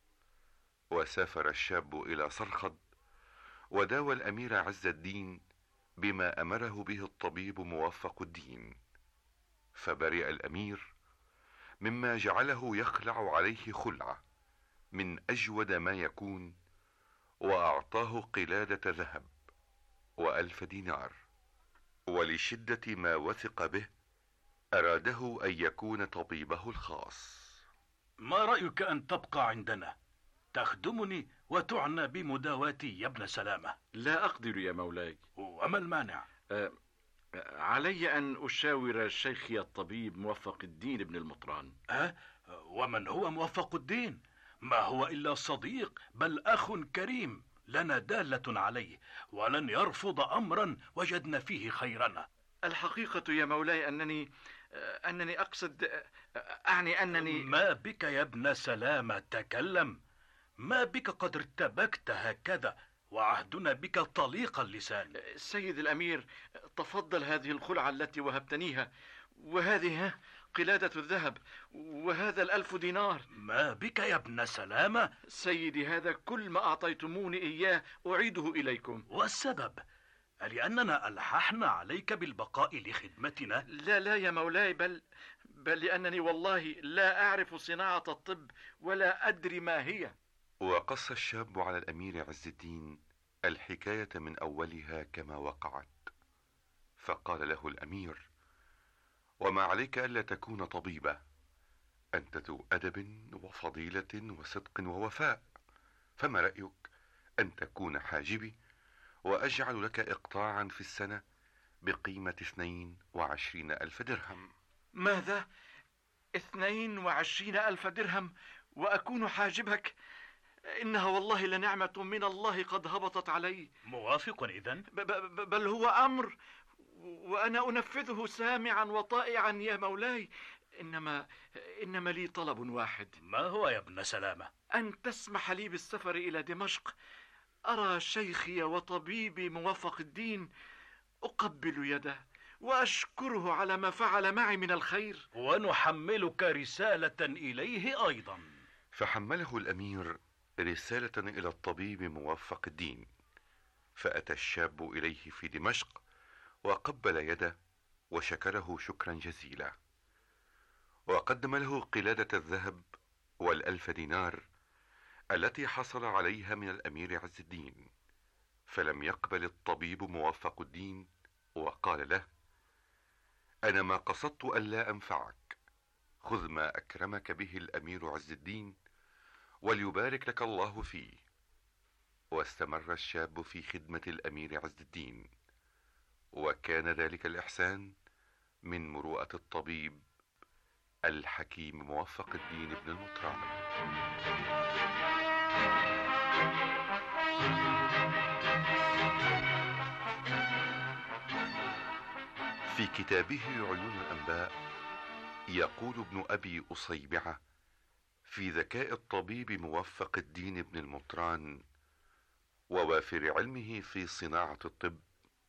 وسافر الشاب إلى صرخد وداوى الأمير عز الدين بما أمره به الطبيب موفق الدين، فبرئ الأمير مما جعله يخلع عليه خلعة من أجود ما يكون، وأعطاه قلادة ذهب و1000 دينار، ولشدة ما وثق به أراده أن يكون طبيبه الخاص. ما رأيك أن تبقى عندنا؟ تخدمني وتعنى بمداواتي يا ابن سلامة. لا أقدر يا مولاي. وما المانع؟ علي أن أشاور الشيخ الطبيب موفق الدين ابن المطران. ومن هو موفق الدين؟ ما هو إلا صديق، بل أخ كريم لنا دالة عليه، ولن يرفض أمرا وجدنا فيه خيرنا. الحقيقة يا مولاي أنني أقصد، أعني أنني... ما بك يا ابن سلامة؟ تكلم. ما بك قد ارتبكت هكذا وعهدنا بك طليق اللسان؟ سيد الأمير، تفضل هذه الخلعة التي وهبتنيها، وهذه قلادة الذهب، وهذا 1000 دينار. ما بك يا ابن سلامة؟ سيدي، هذا كل ما أعطيتموني إياه أعيده إليكم. والسبب؟ لأننا ألححنا عليك بالبقاء لخدمتنا؟ لا يا مولاي، بل لأنني والله لا أعرف صناعة الطب ولا أدري ما هي. وقص الشاب على الأمير عز الدين الحكاية من أولها كما وقعت. فقال له الأمير: وما عليك ألا تكون طبيبا، أنت ذو أدب وفضيلة وصدق ووفاء، فما رأيك أن تكون حاجبي وأجعل لك إقطاعا في السنة بقيمة 22,000 درهم. ماذا؟ 22,000 درهم وأكون حاجبك؟ إنها والله لنعمة من الله قد هبطت علي. موافق إذن؟ بل هو أمر وأنا أنفذه سامعا وطائعا يا مولاي. إنما لي طلب واحد. ما هو يا ابن سلامة؟ أن تسمح لي بالسفر إلى دمشق، أرى شيخي وطبيبي موفق الدين، أقبل يده وأشكره على ما فعل معي من الخير. ونحملك رسالة إليه أيضا. فحمله الأمير رسالة إلى الطبيب موفق الدين، فأتى الشاب إليه في دمشق وقبل يده وشكره شكرا جزيلا، وقدم له قلادة الذهب وال1000 دينار التي حصل عليها من الأمير عز الدين. فلم يقبل الطبيب موفق الدين وقال له: أنا ما قصدت ألا أنفعك، خذ ما أكرمك به الأمير عز الدين وليبارك لك الله فيه. واستمر الشاب في خدمة الأمير عز الدين، وكان ذلك الإحسان من مروءة الطبيب الحكيم موفق الدين ابن المطران. في كتابه عيون الأنباء يقول ابن أبي أصيبعة في ذكاء الطبيب موفق الدين ابن المطران ووافر علمه في صناعة الطب: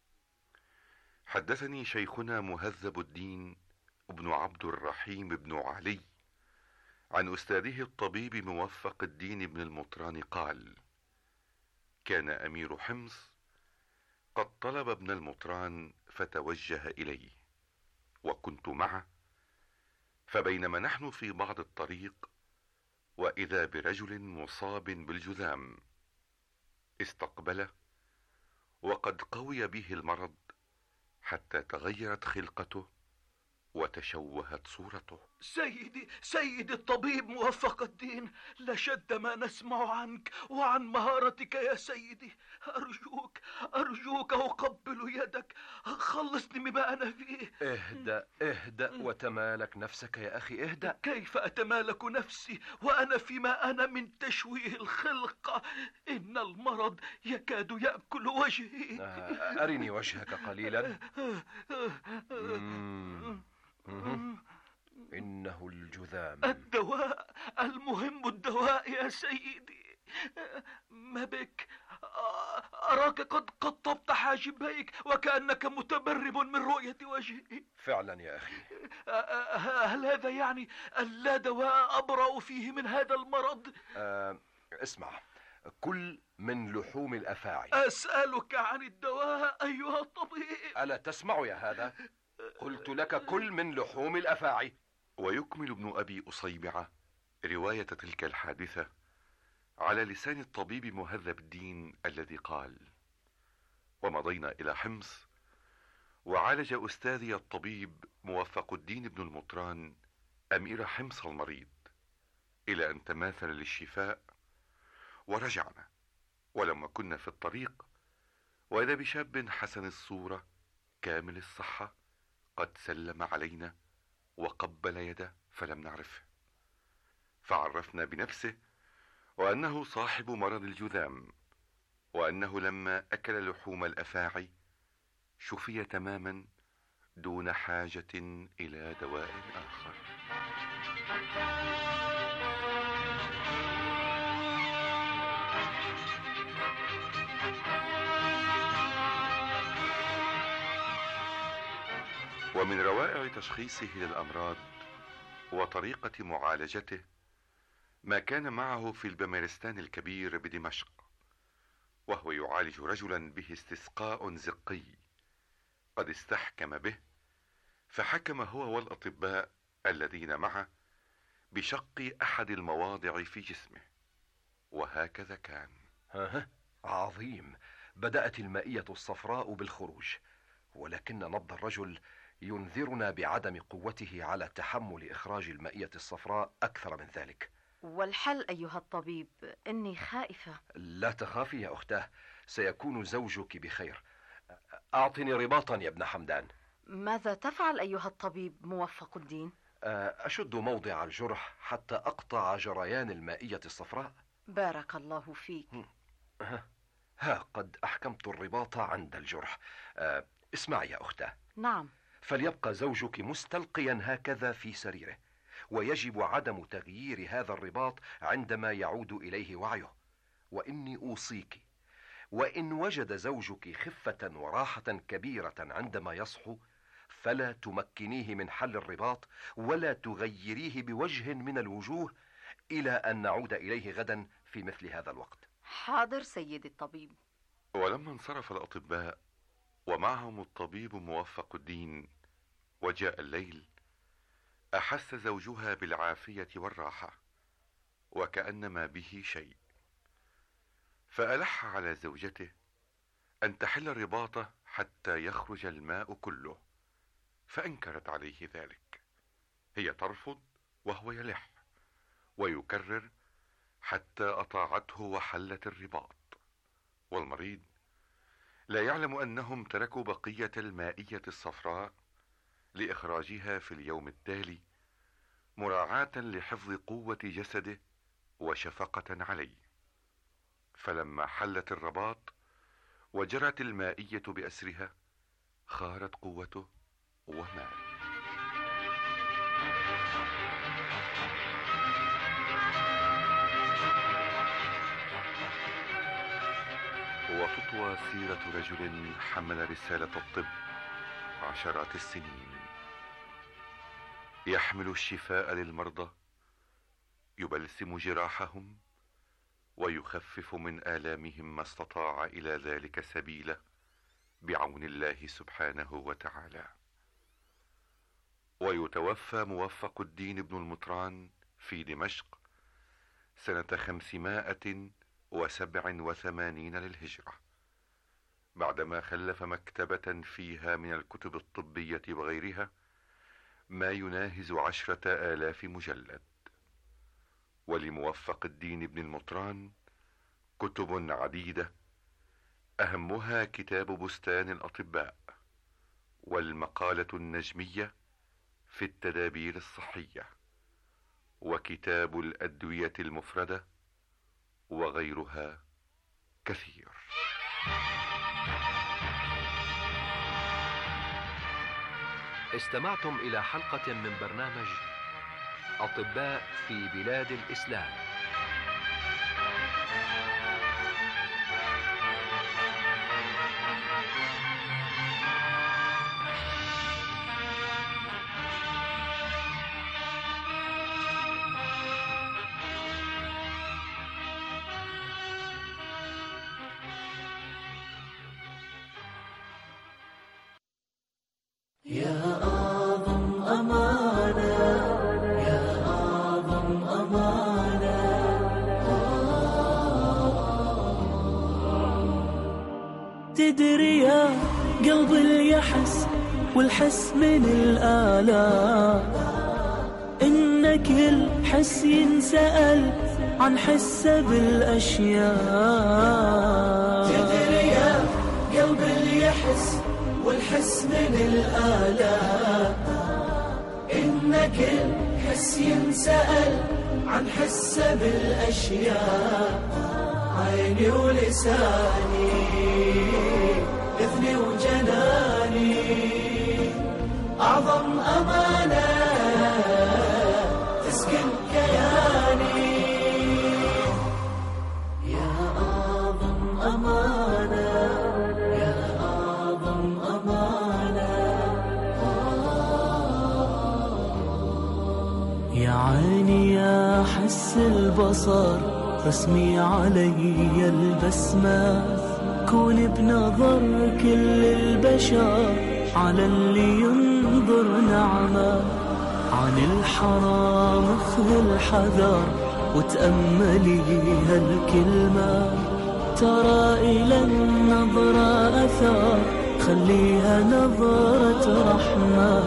حدثني شيخنا مهذب الدين ابن عبد الرحيم بن علي عن أستاذه الطبيب موفق الدين ابن المطران قال: كان أمير حمص قد طلب ابن المطران فتوجه إليه، وكنت معه، فبينما نحن في بعض الطريق وإذا برجل مصاب بالجذام استقبله، وقد قوي به المرض حتى تغيرت خلقته وتشوهت صورته. سيدي الطبيب موفق الدين، لشد ما نسمع عنك وعن مهارتك يا سيدي. أرجوك أقبل يدك، خلصني مما أنا فيه. اهدأ وتمالك نفسك يا أخي، اهدأ. كيف أتمالك نفسي وأنا فيما أنا من تشويه الخلقة؟ إن المرض يكاد يأكل وجهي. أرني وجهك قليلا. إنه الجذام. الدواء، المهم الدواء يا سيدي. ما بك؟ أراك قد قطبت حاجبيك وكأنك متبرم من رؤية وجهي. فعلا يا أخي. هل هذا يعني أن لا دواء أبرأ فيه من هذا المرض؟ اسمع، كل من لحوم الأفاعي. أسألك عن الدواء أيها الطبيب. ألا تسمع يا هذا؟ قلت لك كل من لحوم الأفاعي. ويكمل ابن أبي أصيبعة رواية تلك الحادثة على لسان الطبيب مهذب الدين الذي قال: ومضينا إلى حمص، وعالج أستاذي الطبيب موفق الدين ابن المطران أمير حمص المريض إلى أن تماثل للشفاء، ورجعنا، ولما كنا في الطريق وإذا بشاب حسن الصورة كامل الصحة قد سلم علينا وقبل يده فلم نعرفه، فعرفنا بنفسه وأنه صاحب مرض الجذام، وأنه لما أكل لحوم الأفاعي شفي تماما دون حاجة إلى دواء آخر. ومن روائع تشخيصه للأمراض وطريقة معالجته ما كان معه في البمارستان الكبير بدمشق، وهو يعالج رجلا به استسقاء زقي قد استحكم به، فحكم هو والأطباء الذين معه بشق أحد المواضع في جسمه، وهكذا كان. عظيم. بدأت المائية الصفراء بالخروج، ولكن نبض الرجل ينذرنا بعدم قوته على تحمل إخراج المائية الصفراء أكثر من ذلك. والحل أيها الطبيب؟ إني خائفة. لا تخافي يا أختاه، سيكون زوجك بخير. أعطني رباطا يا ابن حمدان. ماذا تفعل أيها الطبيب موفق الدين؟ أشد موضع الجرح حتى أقطع جريان المائية الصفراء. بارك الله فيك. قد أحكمت الرباط عند الجرح. اسمعي يا أختاه. نعم. فليبقى زوجك مستلقيا هكذا في سريره، ويجب عدم تغيير هذا الرباط عندما يعود إليه وعيه. وإني أوصيك، وإن وجد زوجك خفة وراحة كبيرة عندما يصحو، فلا تمكنيه من حل الرباط ولا تغيريه بوجه من الوجوه إلى أن نعود إليه غدا في مثل هذا الوقت. حاضر سيدي الطبيب. ولما انصرف الأطباء ومعهم الطبيب موفق الدين وجاء الليل، أحس زوجها بالعافية والراحة وكأن ما به شيء، فألح على زوجته أن تحل الرباط حتى يخرج الماء كله، فأنكرت عليه ذلك. هي ترفض وهو يلح ويكرر حتى أطاعته وحلت الرباط، والمريض لا يعلم أنهم تركوا بقية المائية الصفراء لإخراجها في اليوم التالي مراعاة لحفظ قوة جسده وشفقة عليه. فلما حلت الرباط وجرت المائية بأسرها خارت قوته ومات. وتطوى سيرة رجل حمل رسالة الطب عشرات السنين، يحمل الشفاء للمرضى، يبلسم جراحهم ويخفف من آلامهم ما استطاع إلى ذلك سبيلا بعون الله سبحانه وتعالى. ويتوفى موفق الدين بن المطران في دمشق سنة 587 للهجرة، بعدما خلف مكتبة فيها من الكتب الطبية وغيرها ما يناهز 10,000 مجلد. ولموفق الدين بن المطران كتب عديدة، أهمها كتاب بستان الأطباء، والمقالة النجمية في التدابير الصحية، وكتاب الأدوية المفردة، وغيرها كثير. استمعتم إلى حلقة من برنامج أطباء في بلاد الإسلام. يا أعظم أمانة، يا أعظم أمانة، تدري يا قلب اليحس والحس من الآلام إن إن كل حس ينسأل عن حسه بالأشياء. تدري يا قلب اللي يحس والحس من الآلام، إن كل حس ينسأل عن حسه بالأشياء. عيني ولساني، إذني وجناني، أعظم أمانة تسكن كياني. يا أعظم أمانة، يا أعظم أمانة. يا عيني يا حس البصر، رسمي علي البسمة، كون بنظر كل البشر على اللي ينظر نعمة. عن الحرام خذ الحذر وتأملي هالكلمة، ترى إلى النظرة أثر، خليها نظرة رحمة.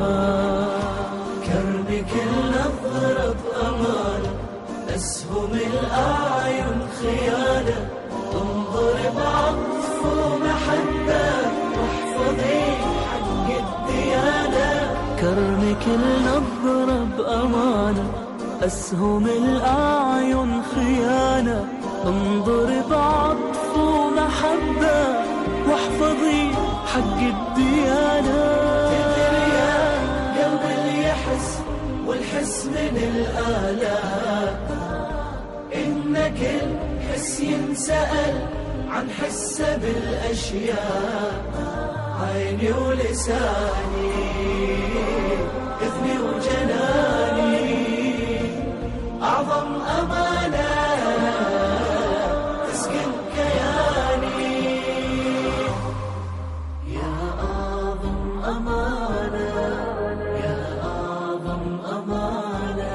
كرمك النظرة بأمان، أسهم الأعين خيانة، انظر بعطف ومحبة، واحفظي حق الديانة. كرمك النظرة بأمانة، أسهم الأعين خيانة، انظر بعطف ومحبة، واحفظي حق الديانة. تدري يا قلب اللي يحس والحس من الآلام، إن كل حس ينسأل عن حسه بالأشياء. عيني ولساني، إذني وجناني، أعظم أمانة تسكن كياني. يا أعظم أمانة، يا أعظم أمانة.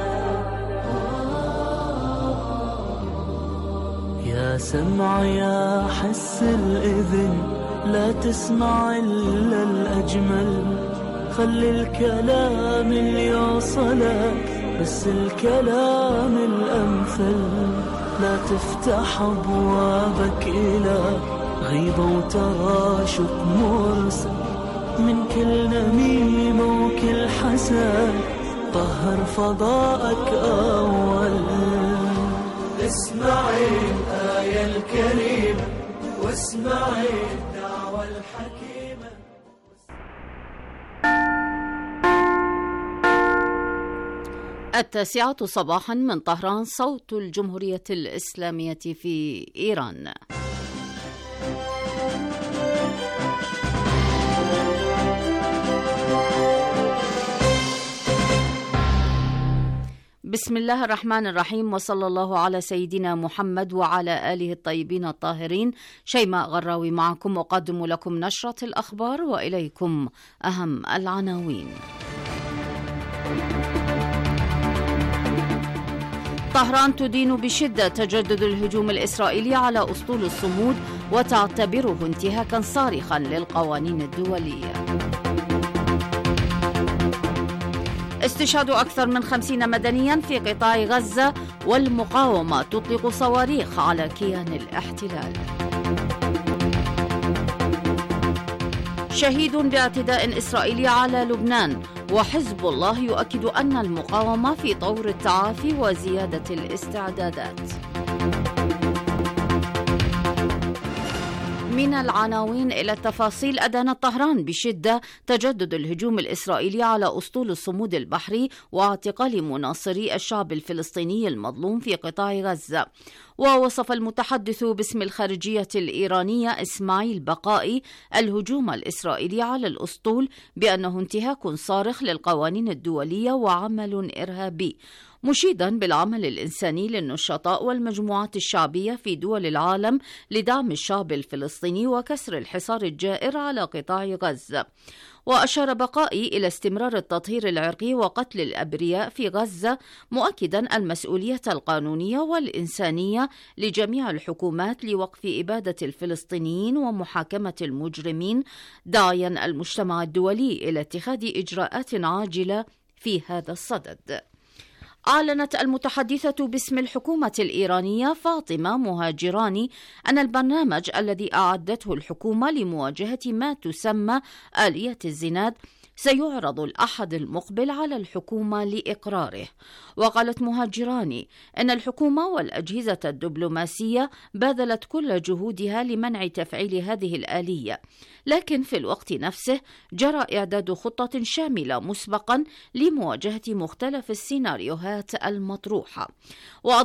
يا سمع يا حس الإذن، لا تسمع إلا الأجمل، خلي الكلام اللي يوصلك بس الكلام الأمثل. لا تفتح أبوابك إلى غيبة وتراشق مرسل، من كل نميمة وكل حسد طهر فضاءك أول. اسمعي الآية الكريمة، واسمعي الدعوة الحكيمة. التاسعة صباحا من طهران، صوت الجمهورية الإسلامية في إيران. بسم الله الرحمن الرحيم، وصلى الله على سيدنا محمد وعلى آله الطيبين الطاهرين. شيماء غراوي معكم، أقدم لكم نشرة الأخبار وإليكم أهم العناوين. طهران تدين بشدة تجدد الهجوم الإسرائيلي على أسطول الصمود وتعتبره انتهاكا صارخا للقوانين الدولية. استشهاد أكثر من 50 مدنيا في قطاع غزة، والمقاومة تطلق صواريخ على كيان الاحتلال. شهيد باعتداء إسرائيلي على لبنان، وحزب الله يؤكد أن المقاومة في طور التعافي وزيادة الاستعدادات. من العناوين إلى التفاصيل. أدانت طهران بشدة تجدد الهجوم الإسرائيلي على أسطول الصمود البحري واعتقال مناصري الشعب الفلسطيني المظلوم في قطاع غزة. ووصف المتحدث باسم الخارجية الإيرانية إسماعيل بقائي الهجوم الإسرائيلي على الأسطول بأنه انتهاك صارخ للقوانين الدولية وعمل إرهابي، مشيدا بالعمل الإنساني للنشطاء والمجموعات الشعبية في دول العالم لدعم الشعب الفلسطيني وكسر الحصار الجائر على قطاع غزة. وأشار بقائي إلى استمرار التطهير العرقي وقتل الأبرياء في غزة، مؤكدا المسؤولية القانونية والإنسانية لجميع الحكومات لوقف إبادة الفلسطينيين ومحاكمة المجرمين، داعيا المجتمع الدولي إلى اتخاذ إجراءات عاجلة في هذا الصدد. أعلنت المتحدثة باسم الحكومة الإيرانية فاطمة مهاجراني أن البرنامج الذي أعدته الحكومة لمواجهة ما تسمى آلية الزناد سيعرض الأحد المقبل على الحكومة لإقراره. وقالت مهاجراني إن الحكومة والأجهزة الدبلوماسية باذلت كل جهودها لمنع تفعيل هذه الآلية، لكن في الوقت نفسه جرى إعداد خطة شاملة مسبقا لمواجهة مختلف السيناريوهات المطروحة.